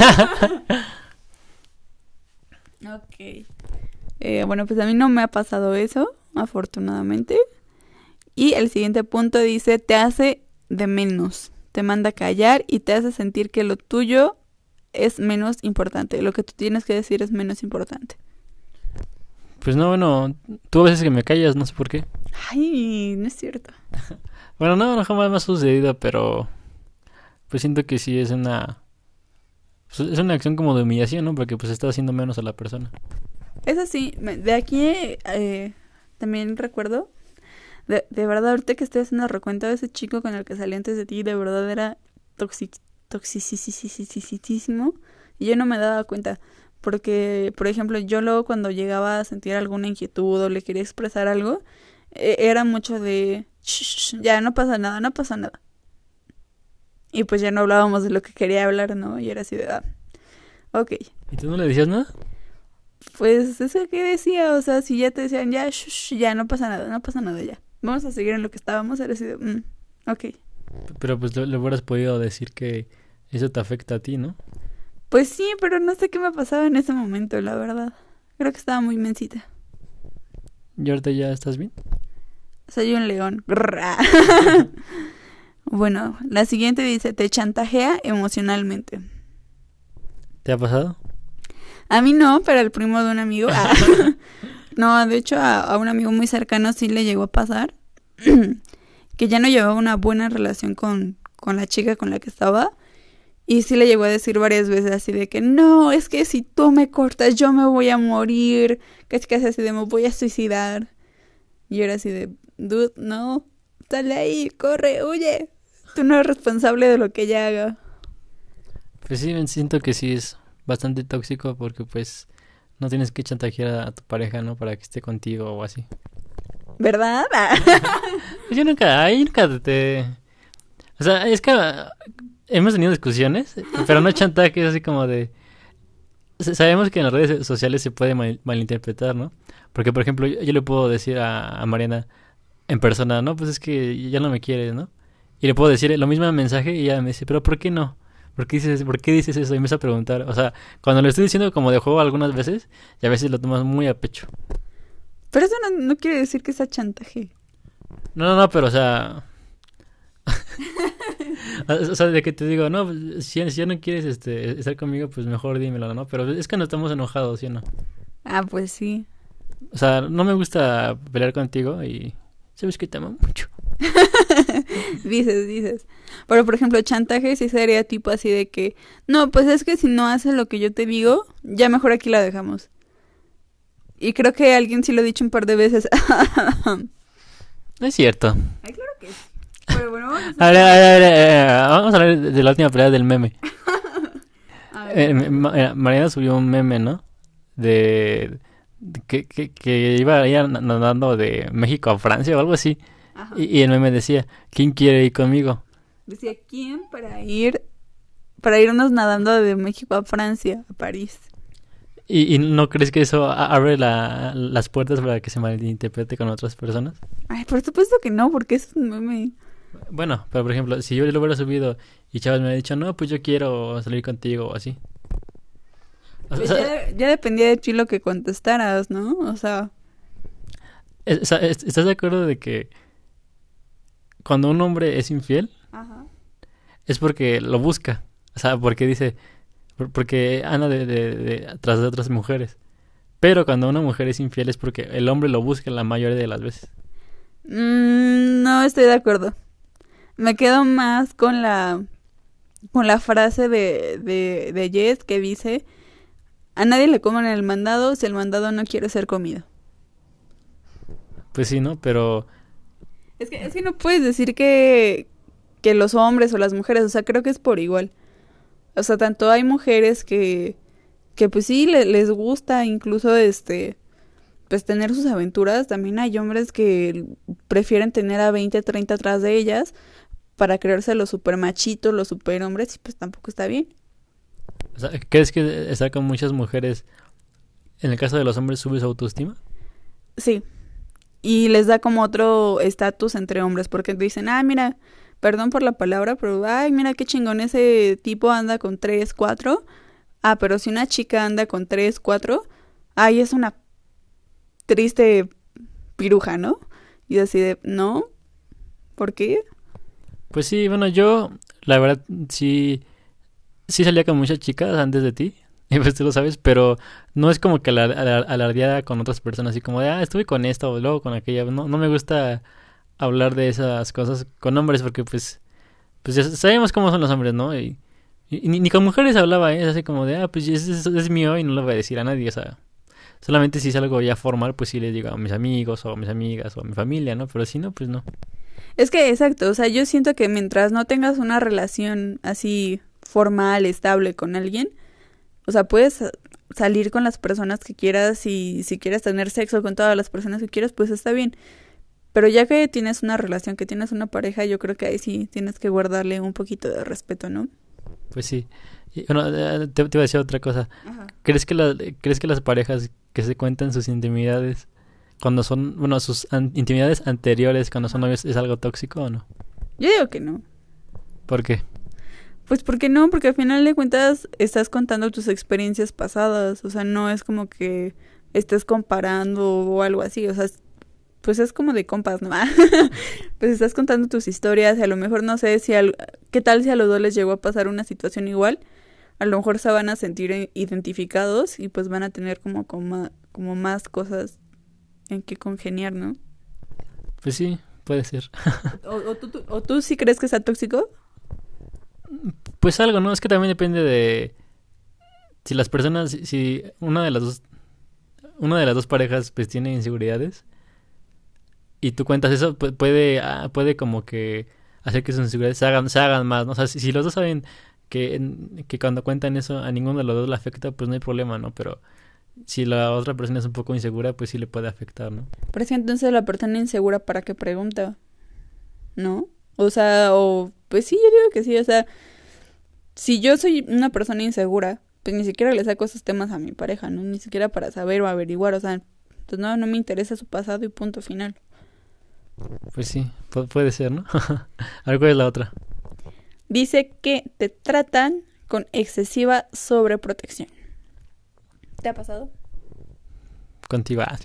Speaker 2: Ok. Eh, bueno, pues a mí no me ha pasado eso, afortunadamente. Y el siguiente punto dice, te hace de menos, te manda a callar y te hace sentir que lo tuyo es menos importante, lo que tú tienes que decir es menos importante.
Speaker 1: Pues no, bueno, tú a veces que me callas, no sé por qué.
Speaker 2: Ay, no es cierto.
Speaker 1: Bueno, no, no jamás me ha sucedido, pero pues siento que sí es una... pues es una acción como de humillación, ¿no? Porque pues está haciendo menos a la persona.
Speaker 2: Eso sí, me- de aquí eh, también recuerdo, de, de verdad, ahorita que estoy haciendo recuento de ese chico con el que salí antes de ti, de verdad era toxic, toxicísimo y yo no me daba cuenta. Porque, por ejemplo, yo luego cuando llegaba a sentir alguna inquietud o le quería expresar algo, eh, era mucho de, "Shh, shh, ya no pasa nada, no pasa nada". Y pues ya no hablábamos de lo que quería hablar, ¿no? Y era así de, ah, ok.
Speaker 1: ¿Y tú no le decías nada?
Speaker 2: Pues eso que decía, o sea, si ya te decían, ya, shh, shh, ya, no pasa nada, no pasa nada, ya. Vamos a seguir en lo que estábamos, era así de, mm, ok.
Speaker 1: Pero pues le, le hubieras podido decir que eso te afecta a ti, ¿no?
Speaker 2: Pues sí, pero no sé qué me pasaba en ese momento, la verdad. Creo que estaba muy mensita.
Speaker 1: ¿Y ahorita ya estás bien?
Speaker 2: Soy un león. Grrra. Bueno, la siguiente dice, te chantajea emocionalmente.
Speaker 1: ¿Te ha pasado?
Speaker 2: A mí no, pero al primo de un amigo. Ah. No, de hecho a, a un amigo muy cercano sí le llegó a pasar que ya no llevaba una buena relación con, con la chica con la que estaba. Y sí le llegó a decir varias veces así de que no, es que si tú me cortas yo me voy a morir. Casi casi así de me voy a suicidar. Y yo era así de, dude, no, sale ahí, corre, huye. Tú no eres responsable de lo que ella haga.
Speaker 1: Pues sí, siento que sí es bastante tóxico porque pues no tienes que chantajear a tu pareja, ¿no? Para que esté contigo o así.
Speaker 2: ¿Verdad?
Speaker 1: Pues yo nunca, ahí nunca te... O sea, es que ah, hemos tenido discusiones, pero no chantajes así como de... S- Sabemos que en las redes sociales se puede mal- malinterpretar, ¿no? Porque, por ejemplo, yo, yo le puedo decir a, a Mariana en persona, no, pues es que ya no me quieres, ¿no? Y le puedo decir lo mismo en mensaje y ella me dice, pero ¿por qué no? ¿Por qué dices, por qué dices eso? Y me empieza a preguntar. O sea, cuando le estoy diciendo como de juego algunas veces, y a veces lo tomas muy a pecho.
Speaker 2: Pero eso no, no quiere decir que sea chantaje.
Speaker 1: No, no, no, pero o sea... o sea, de que te digo, no, pues, si, si ya no quieres este, estar conmigo, pues mejor dímelo, ¿no? Pero es que no estamos enojados, ¿sí o no?
Speaker 2: Ah, pues sí.
Speaker 1: O sea, no me gusta pelear contigo y sabes que te amo mucho.
Speaker 2: Dices, dices. Pero, por ejemplo, chantaje sí sería tipo así de que, no, pues es que si no haces lo que yo te digo, ya mejor aquí la dejamos. Y creo que alguien sí lo ha dicho un par de veces.
Speaker 1: No es cierto.
Speaker 2: Ay, claro que sí. Pero bueno, vamos
Speaker 1: A ver, a ver, a ver, a ver, vamos a hablar de la última pelea del meme.
Speaker 2: a ver.
Speaker 1: Eh, Ma- eh, Mariana subió un meme, ¿no? De, de que, que, que iba a ir nadando de México a Francia o algo así.
Speaker 2: Ajá.
Speaker 1: Y, y el meme decía, ¿quién quiere ir conmigo?
Speaker 2: Decía, ¿quién para ir, para irnos nadando de México a Francia, a París?
Speaker 1: ¿Y, y no crees que eso a- abre la, las puertas para que se malinterprete con otras personas?
Speaker 2: Ay, por supuesto que no, porque es un meme.
Speaker 1: Bueno, pero por ejemplo, si yo lo hubiera subido y Chávez me hubiera dicho, no, pues yo quiero salir contigo o así. O
Speaker 2: Pues
Speaker 1: sea,
Speaker 2: ya, ya dependía de ti lo que contestaras, ¿no? O sea,
Speaker 1: es- o sea, es- ¿estás de acuerdo de que cuando un hombre es infiel
Speaker 2: ajá.
Speaker 1: es porque lo busca? O sea, porque dice, por- porque anda de, de, de- tras de otras mujeres. Pero cuando una mujer es infiel es porque el hombre lo busca la mayoría de las veces.
Speaker 2: Mm, no estoy de acuerdo. Me quedo más con la con la frase de, de, de Jess que dice, a nadie le coman el mandado si el mandado no quiere ser comido.
Speaker 1: Pues sí, ¿no? Pero
Speaker 2: Es que, es que no puedes decir que, que los hombres o las mujeres, o sea, creo que es por igual. O sea, tanto hay mujeres que, que pues sí, le- les gusta incluso este, pues tener sus aventuras. También hay hombres que prefieren tener a veinte, treinta atrás de ellas para creerse los super machitos, los super hombres, y pues tampoco está bien.
Speaker 1: o sea, ¿crees que estar con muchas mujeres, en el caso de los hombres, sube su autoestima?
Speaker 2: Sí. Y les da como otro estatus entre hombres, porque dicen, ah, mira, perdón por la palabra, pero, ay, mira qué chingón, ese tipo anda con tres, cuatro. Ah, pero si una chica anda con tres, cuatro, ay, es una triste piruja, ¿no? Y así de, no, ¿por qué?
Speaker 1: Pues sí, bueno, yo, la verdad, sí, sí salía con muchas chicas antes de ti, y pues tú lo sabes, pero no es como que alar- alar- alardeada con otras personas, así como de, ah, estuve con esta o luego con aquella. No, no me gusta hablar de esas cosas con hombres porque pues, pues ya sabemos cómo son los hombres, ¿no? Y, y ni, ni con mujeres hablaba, ¿eh? Es así como de, ah, pues es, es, es mío y no lo voy a decir a nadie, o sea, solamente si es algo ya formal, pues sí les digo a mis amigos o a mis amigas o a mi familia, ¿no? Pero si no, pues no.
Speaker 2: Es que, exacto, o sea, yo siento que mientras no tengas una relación así formal, estable con alguien, o sea, puedes salir con las personas que quieras y si quieres tener sexo con todas las personas que quieras, pues está bien. Pero ya que tienes una relación, que tienes una pareja, yo creo que ahí sí tienes que guardarle un poquito de respeto, ¿no?
Speaker 1: Pues sí. Y, bueno, eh, te, te iba a decir otra cosa.
Speaker 2: Ajá.
Speaker 1: ¿Crees que, la, ¿Crees que las parejas que se cuentan sus intimidades cuando son, bueno, sus an- intimidades anteriores cuando son
Speaker 2: Ajá.
Speaker 1: novios es algo tóxico o no?
Speaker 2: Yo digo que no.
Speaker 1: ¿Por qué?
Speaker 2: Pues ¿por qué no? Porque al final de cuentas estás contando tus experiencias pasadas, o sea, no es como que estés comparando o algo así, o sea, es- pues es como de compas, ¿no? Pues estás contando tus historias y a lo mejor no sé si al, qué tal si a los dos les llegó a pasar una situación igual, a lo mejor se van a sentir i- identificados y pues van a tener como como, como más cosas en que congeniar, ¿no?
Speaker 1: Pues sí, puede ser.
Speaker 2: ¿O, o tú, tú- o tú sí crees que sea tóxico?
Speaker 1: Pues algo, ¿no? Es que también depende de si las personas, si si una de las dos, una de las dos parejas pues tiene inseguridades y tú cuentas eso, pu- puede, ah, puede como que hacer que sus inseguridades se hagan, se hagan más, ¿no? O sea, si, si los dos saben que, en- que cuando cuentan eso a ninguno de los dos le afecta, pues no hay problema, ¿no? Pero si la otra persona es un poco insegura, pues sí le puede afectar, ¿no?
Speaker 2: Pero es que entonces la persona insegura para qué pregunta, ¿no? O sea, o pues sí, yo digo que sí, o sea, si yo soy una persona insegura, pues ni siquiera le saco esos temas a mi pareja, ¿no? Ni siquiera para saber o averiguar, o sea, pues no, no me interesa su pasado y punto final.
Speaker 1: Pues sí, pu- puede ser, ¿no? A ver, ¿cuál es la otra?
Speaker 2: Dice que te tratan con excesiva sobreprotección. ¿Te ha pasado?
Speaker 1: Contigo. Ah,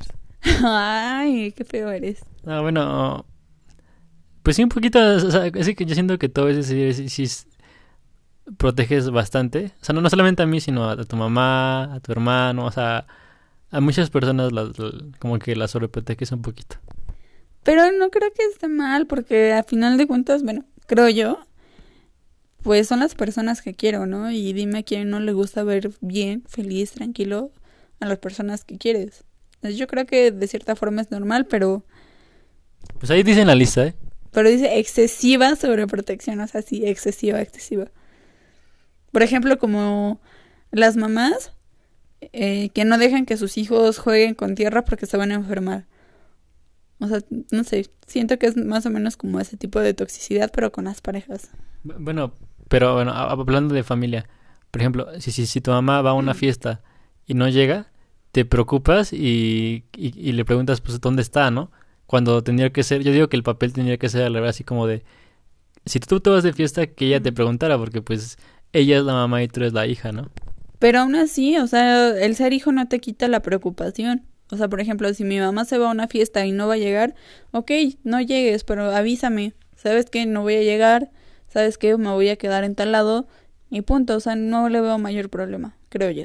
Speaker 2: Ay, qué feo eres.
Speaker 1: ah, bueno, pues sí, un poquito, o sea, es que yo siento que todo eso sí, sí, sí s- proteges bastante. O sea, no, no solamente a mí, sino a, a tu mamá, a tu hermano, o sea, a muchas personas las, las- como que las sobreproteges un poquito.
Speaker 2: Pero no creo que esté mal, porque a final de cuentas, bueno, creo yo, pues son las personas que quiero, ¿no? Y dime a quién no le gusta ver bien, feliz, tranquilo a las personas que quieres. Entonces, yo creo que de cierta forma es normal, pero,
Speaker 1: Pues ahí dice en la lista, ¿eh?
Speaker 2: pero dice excesiva sobreprotección, o sea, sí, excesiva, excesiva. Por ejemplo, como las mamás eh, que no dejan que sus hijos jueguen con tierra porque se van a enfermar. O sea, no sé, siento que es más o menos como ese tipo de toxicidad, pero con las parejas.
Speaker 1: Bu- Bueno, pero bueno, a- hablando de familia, por ejemplo, si, si, si tu mamá va a una fiesta y no llega, te preocupas y, y, y le preguntas, pues, ¿dónde está, no? Cuando tendría que ser, yo digo que el papel tendría que ser, la verdad, así como de, si tú te vas de fiesta, que ella te preguntara, porque pues ella es la mamá y tú eres la hija, ¿no?
Speaker 2: Pero aún así, o sea, el ser hijo no te quita la preocupación. O sea, por ejemplo, si mi mamá se va a una fiesta y no va a llegar, ok, no llegues, pero avísame. ¿Sabes qué? No voy a llegar. ¿Sabes qué? Me voy a quedar en tal lado. Y punto. O sea, no le veo mayor problema, creo yo.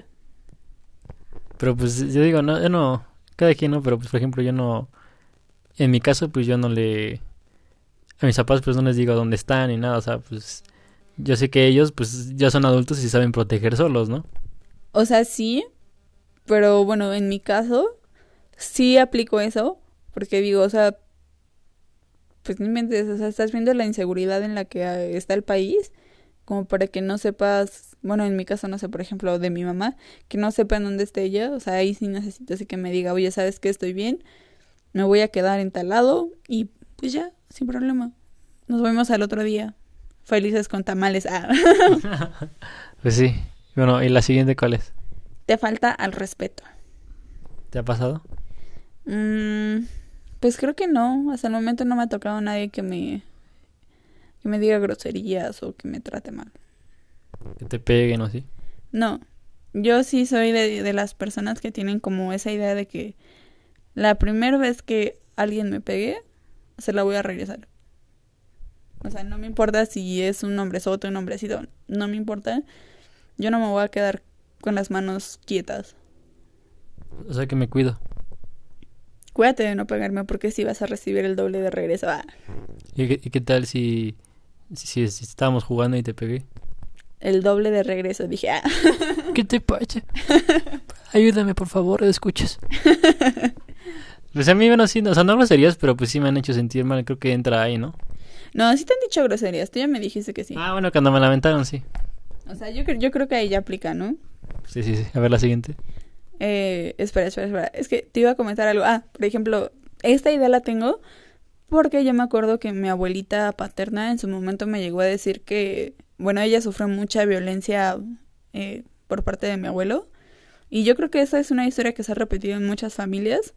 Speaker 1: Pero pues yo digo, no, yo no, cada quien no, pero pues por ejemplo yo no, en mi caso pues yo no le, a mis papás pues no les digo dónde están ni nada, o sea, pues yo sé que ellos pues ya son adultos y saben proteger solos, ¿no?
Speaker 2: O sea, sí, pero bueno, en mi caso, sí aplico eso. Porque digo, o sea, pues no inventes, o sea, estás viendo la inseguridad en la que ah, está el país, como para que no sepas, bueno, en mi caso no sé, por ejemplo, de mi mamá, que no sepan dónde esté ella, o sea, ahí sí necesito así que me diga, oye, ¿sabes qué? Estoy bien, me voy a quedar en tal lado y pues ya, sin problema. Nos vemos al otro día, felices con tamales. Ah.
Speaker 1: Pues sí, bueno, ¿y la siguiente cuál es?
Speaker 2: Te falta al respeto.
Speaker 1: ¿Te ha pasado?
Speaker 2: Mm, pues creo que no. Hasta el momento no me ha tocado nadie que me, que me diga groserías o que me trate mal.
Speaker 1: Que te peguen o así.
Speaker 2: No, yo sí soy de, de las personas que tienen como esa idea de que la primera vez que alguien me pegue, se la voy a regresar. O sea, no me importa si es un hombrezote o un hombrecito, no me importa. Yo no me voy a quedar con las manos quietas.
Speaker 1: O sea que me cuido.
Speaker 2: Cuídate de no pegarme porque si vas a recibir el doble de regreso. Ah,
Speaker 1: ¿Y qué, y qué tal si, si, si estábamos jugando y te pegué?
Speaker 2: el doble de regreso. Dije, ah.
Speaker 1: ¿Qué te pasa? Ayúdame, por favor, escuchas. Pues a mí, bueno, sí, o sea, no groserías, pero pues sí me han hecho sentir mal. Creo que entra ahí, ¿no?
Speaker 2: No, sí te han dicho groserías. Tú ya me dijiste que sí.
Speaker 1: Ah, bueno, cuando me lamentaron, sí.
Speaker 2: O sea, yo, cre- yo creo que ahí ya aplica, ¿no?
Speaker 1: Sí, sí, sí. A ver la siguiente.
Speaker 2: Eh, espera, espera, espera. Es que te iba a comentar algo. Ah, por ejemplo, esta idea la tengo porque yo me acuerdo que mi abuelita paterna en su momento me llegó a decir que, bueno, ella sufrió mucha violencia eh, por parte de mi abuelo. Y yo creo que esa es una historia que se ha repetido en muchas familias.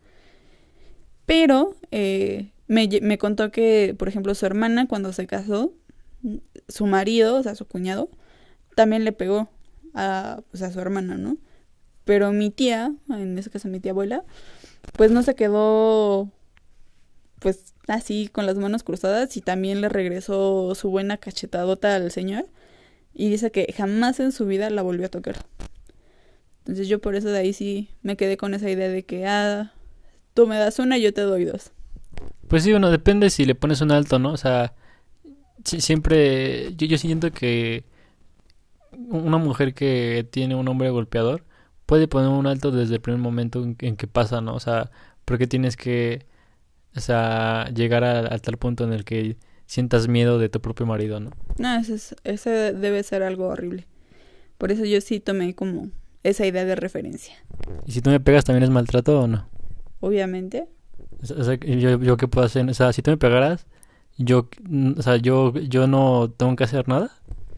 Speaker 2: Pero eh, me, lle- me contó que, por ejemplo, su hermana cuando se casó, su marido, o sea, su cuñado, también le pegó a, pues, a su hermana, ¿no? Pero mi tía, en ese caso mi tía abuela, pues no se quedó pues así con las manos cruzadas y también le regresó su buena cachetadota al señor y dice que jamás en su vida la volvió a tocar. Entonces yo por eso de ahí sí me quedé con esa idea de que, ah, tú me das una y yo te doy dos.
Speaker 1: Pues sí, bueno, depende si le pones un alto, ¿no? O sea, sí, siempre, yo, yo siento que una mujer que tiene un hombre golpeador puede poner un alto desde el primer momento en, en que pasa, ¿no? O sea, porque tienes que, o sea, llegar a, a tal punto en el que sientas miedo de tu propio marido, ¿no?
Speaker 2: No, ese, es- ese debe ser algo horrible. Por eso yo sí tomé como esa idea de referencia.
Speaker 1: Y si tú me pegas, ¿también es maltrato o no?
Speaker 2: Obviamente.
Speaker 1: O sea, o sea, yo, yo qué puedo hacer, o sea, si tú me pegaras, yo, mm, o sea, yo, yo no tengo que hacer nada.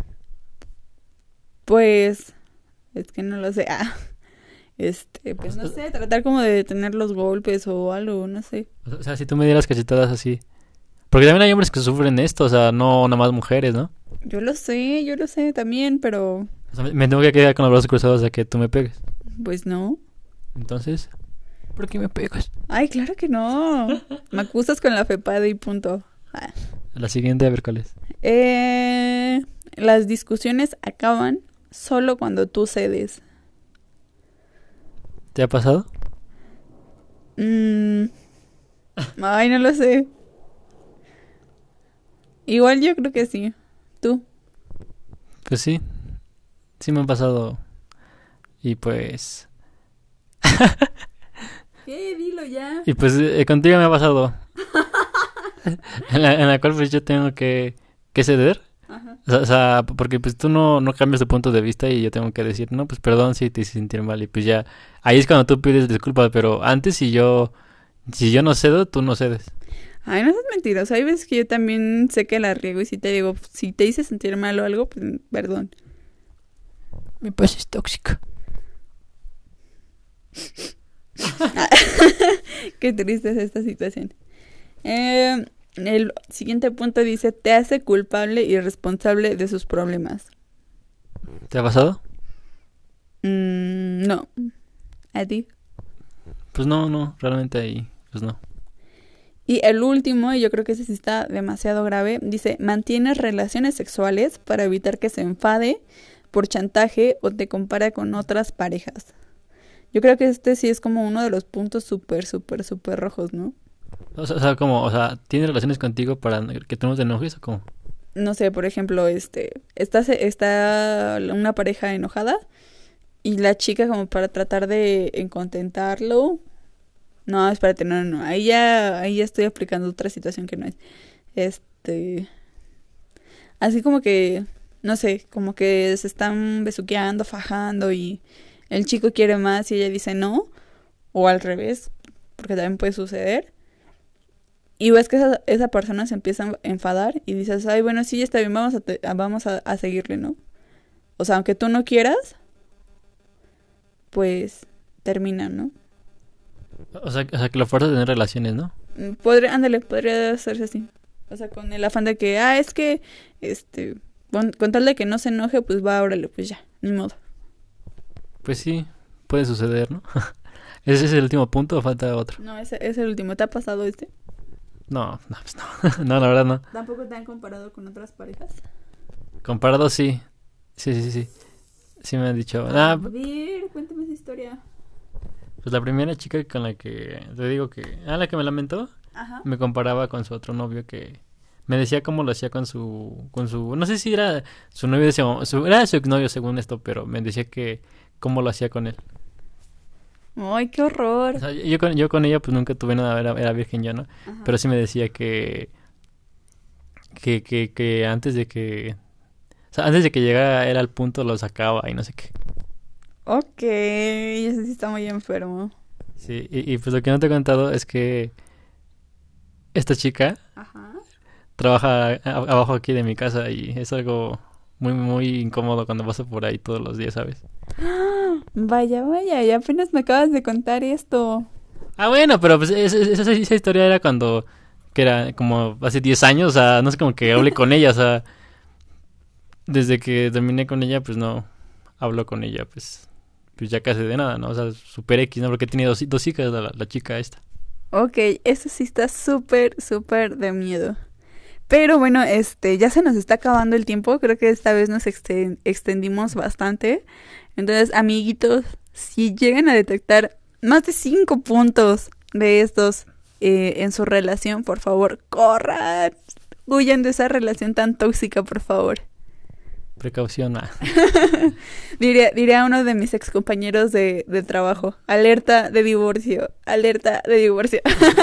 Speaker 2: Pues, es que no lo sé. Ah, este, pues no sé, tratar como de detener los golpes o algo, no sé.
Speaker 1: O sea, si tú me dieras cachetadas así. Porque también hay hombres que sufren esto, o sea, no nada más mujeres, ¿no?
Speaker 2: Yo lo sé, yo lo sé también, pero
Speaker 1: O sea, me me tengo que quedar con los brazos cruzados a que tú me pegues.
Speaker 2: pues no.
Speaker 1: Entonces, ¿por qué me pegas?
Speaker 2: Ay, claro que no. Me acusas con la FEPADE y punto. Ah.
Speaker 1: La siguiente, a ver cuál es.
Speaker 2: Eh, las discusiones acaban solo cuando tú cedes.
Speaker 1: ¿Te ha pasado?
Speaker 2: Mm, ay, no lo sé. Igual yo creo que sí. ¿Tú?
Speaker 1: Pues sí, sí me han pasado. Y pues...
Speaker 2: ¿Qué? Dilo ya.
Speaker 1: Y pues eh, contigo me ha pasado. en, la, en la cual pues yo tengo que, que ceder.
Speaker 2: Ajá.
Speaker 1: O sea, o sea, porque pues tú no, no cambias tu punto de vista y yo tengo que decir, no, pues perdón si te hice sentir mal. Y pues ya, ahí es cuando tú pides disculpas, pero antes si yo, si yo no cedo, tú no cedes.
Speaker 2: Ay, no seas mentiroso. Hay veces que yo también sé que la riego y si te digo, si te hice sentir mal o algo, pues perdón.
Speaker 1: Mi paz es tóxica.
Speaker 2: Qué triste es esta situación. Eh, el siguiente punto dice, te hace culpable y responsable de sus problemas.
Speaker 1: ¿Te ha pasado?
Speaker 2: Mm, no. ¿A ti?
Speaker 1: Pues no, no, realmente ahí, pues no.
Speaker 2: Y el último, y yo creo que ese sí está demasiado grave, dice, mantienes relaciones sexuales para evitar que se enfade por chantaje o te compara con otras parejas. Yo creo que este sí es como uno de los puntos súper, súper, súper rojos, ¿no?
Speaker 1: O sea, o sea, como, o sea, ¿tienes relaciones contigo para que tú no te enojes o cómo?
Speaker 2: No sé, por ejemplo, este, está, está una pareja enojada y la chica como para tratar de contentarlo. No, espérate, no, no, no. Ahí ya, ahí ya estoy aplicando otra situación que no es. Este, así como que, no sé, como que se están besuqueando, fajando y el chico quiere más y ella dice no, o al revés, porque también puede suceder. Y ves que esa, esa persona se empieza a enfadar y dices, ay, bueno, sí, está bien, vamos a, te- a- vamos a, a seguirle, ¿no? O sea, aunque tú no quieras, pues termina, ¿no?
Speaker 1: O sea, o sea, que lo fuerza a tener relaciones, ¿no?
Speaker 2: Mm, Podría, ándale, podría hacerse así. O sea, con el afán de que, ah, es que, este, con, con tal de que no se enoje, pues va, órale, pues ya, ni modo.
Speaker 1: Pues sí, puede suceder, ¿no? ¿Ese es el último punto o falta otro?
Speaker 2: No, ese es el último. ¿Te ha pasado este?
Speaker 1: No, no, pues no. No, la verdad no.
Speaker 2: ¿Tampoco te han comparado con otras parejas?
Speaker 1: Comparado sí. Sí, sí, sí. Sí me han dicho.
Speaker 2: A
Speaker 1: Ah,
Speaker 2: ver, cuéntame esa historia.
Speaker 1: pues la primera chica con la que te digo que... Ah, la que me lamentó.
Speaker 2: Ajá.
Speaker 1: Me comparaba con su otro novio que... Me decía cómo lo hacía con su... Con su... No sé si era su novio de ese momento. Su, era su exnovio según esto, pero me decía que... Cómo lo hacía con él.
Speaker 2: Ay, qué horror.
Speaker 1: O sea, yo con, yo con ella pues nunca tuve nada, era, era virgen yo, ¿no?
Speaker 2: Ajá.
Speaker 1: Pero sí me decía que... Que, que, que antes de que... O sea, antes de que llegara él al punto lo sacaba y no sé qué.
Speaker 2: Ok, ese sí está muy enfermo.
Speaker 1: Sí, y, y pues lo que no te he contado es que esta chica
Speaker 2: Ajá.
Speaker 1: trabaja a- abajo aquí de mi casa y es algo muy, muy incómodo cuando paso por ahí todos los días, ¿sabes?
Speaker 2: Vaya, vaya, y apenas me acabas de contar esto.
Speaker 1: Ah, bueno, pero pues es- es- esa, esa historia era cuando, que era como hace diez años, o sea, no sé, como que hablé con ella, o sea, desde que terminé con ella, pues no hablo con ella, pues, pues ya casi de nada, ¿no? O sea, super X, ¿no? Porque tiene dos, dos hijas, la, la chica esta.
Speaker 2: Ok, eso sí está súper, súper de miedo. Pero bueno, este, ya se nos está acabando el tiempo. Creo que esta vez nos exten- extendimos bastante. Entonces, amiguitos, si llegan a detectar más de cinco puntos de estos eh, en su relación, por favor, corran. Huyan de esa relación tan tóxica, por favor.
Speaker 1: Precaución, ah.
Speaker 2: Diría, diría uno de mis excompañeros de, de trabajo. Alerta de divorcio. Alerta de divorcio.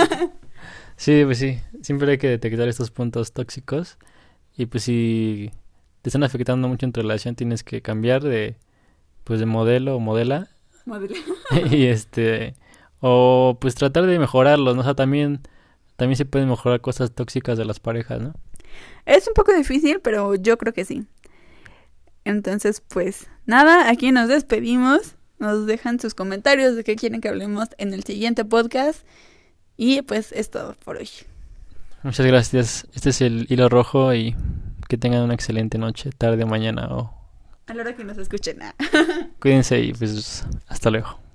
Speaker 1: Sí, pues sí, siempre hay que detectar estos puntos tóxicos y pues si te están afectando mucho en tu relación tienes que cambiar de, pues de modelo o modela
Speaker 2: Modelo.
Speaker 1: y este, o pues tratar de mejorarlos, ¿no? O sea, también, también se pueden mejorar cosas tóxicas de las parejas, ¿no?
Speaker 2: Es un poco difícil, pero yo creo que sí. Entonces, pues nada, aquí nos despedimos. Nos dejan sus comentarios de qué quieren que hablemos en el siguiente podcast. Y pues es todo por hoy.
Speaker 1: Muchas gracias, este es el hilo rojo y que tengan una excelente noche, tarde o mañana o
Speaker 2: A la hora que nos escuchen.
Speaker 1: cuídense y pues hasta luego.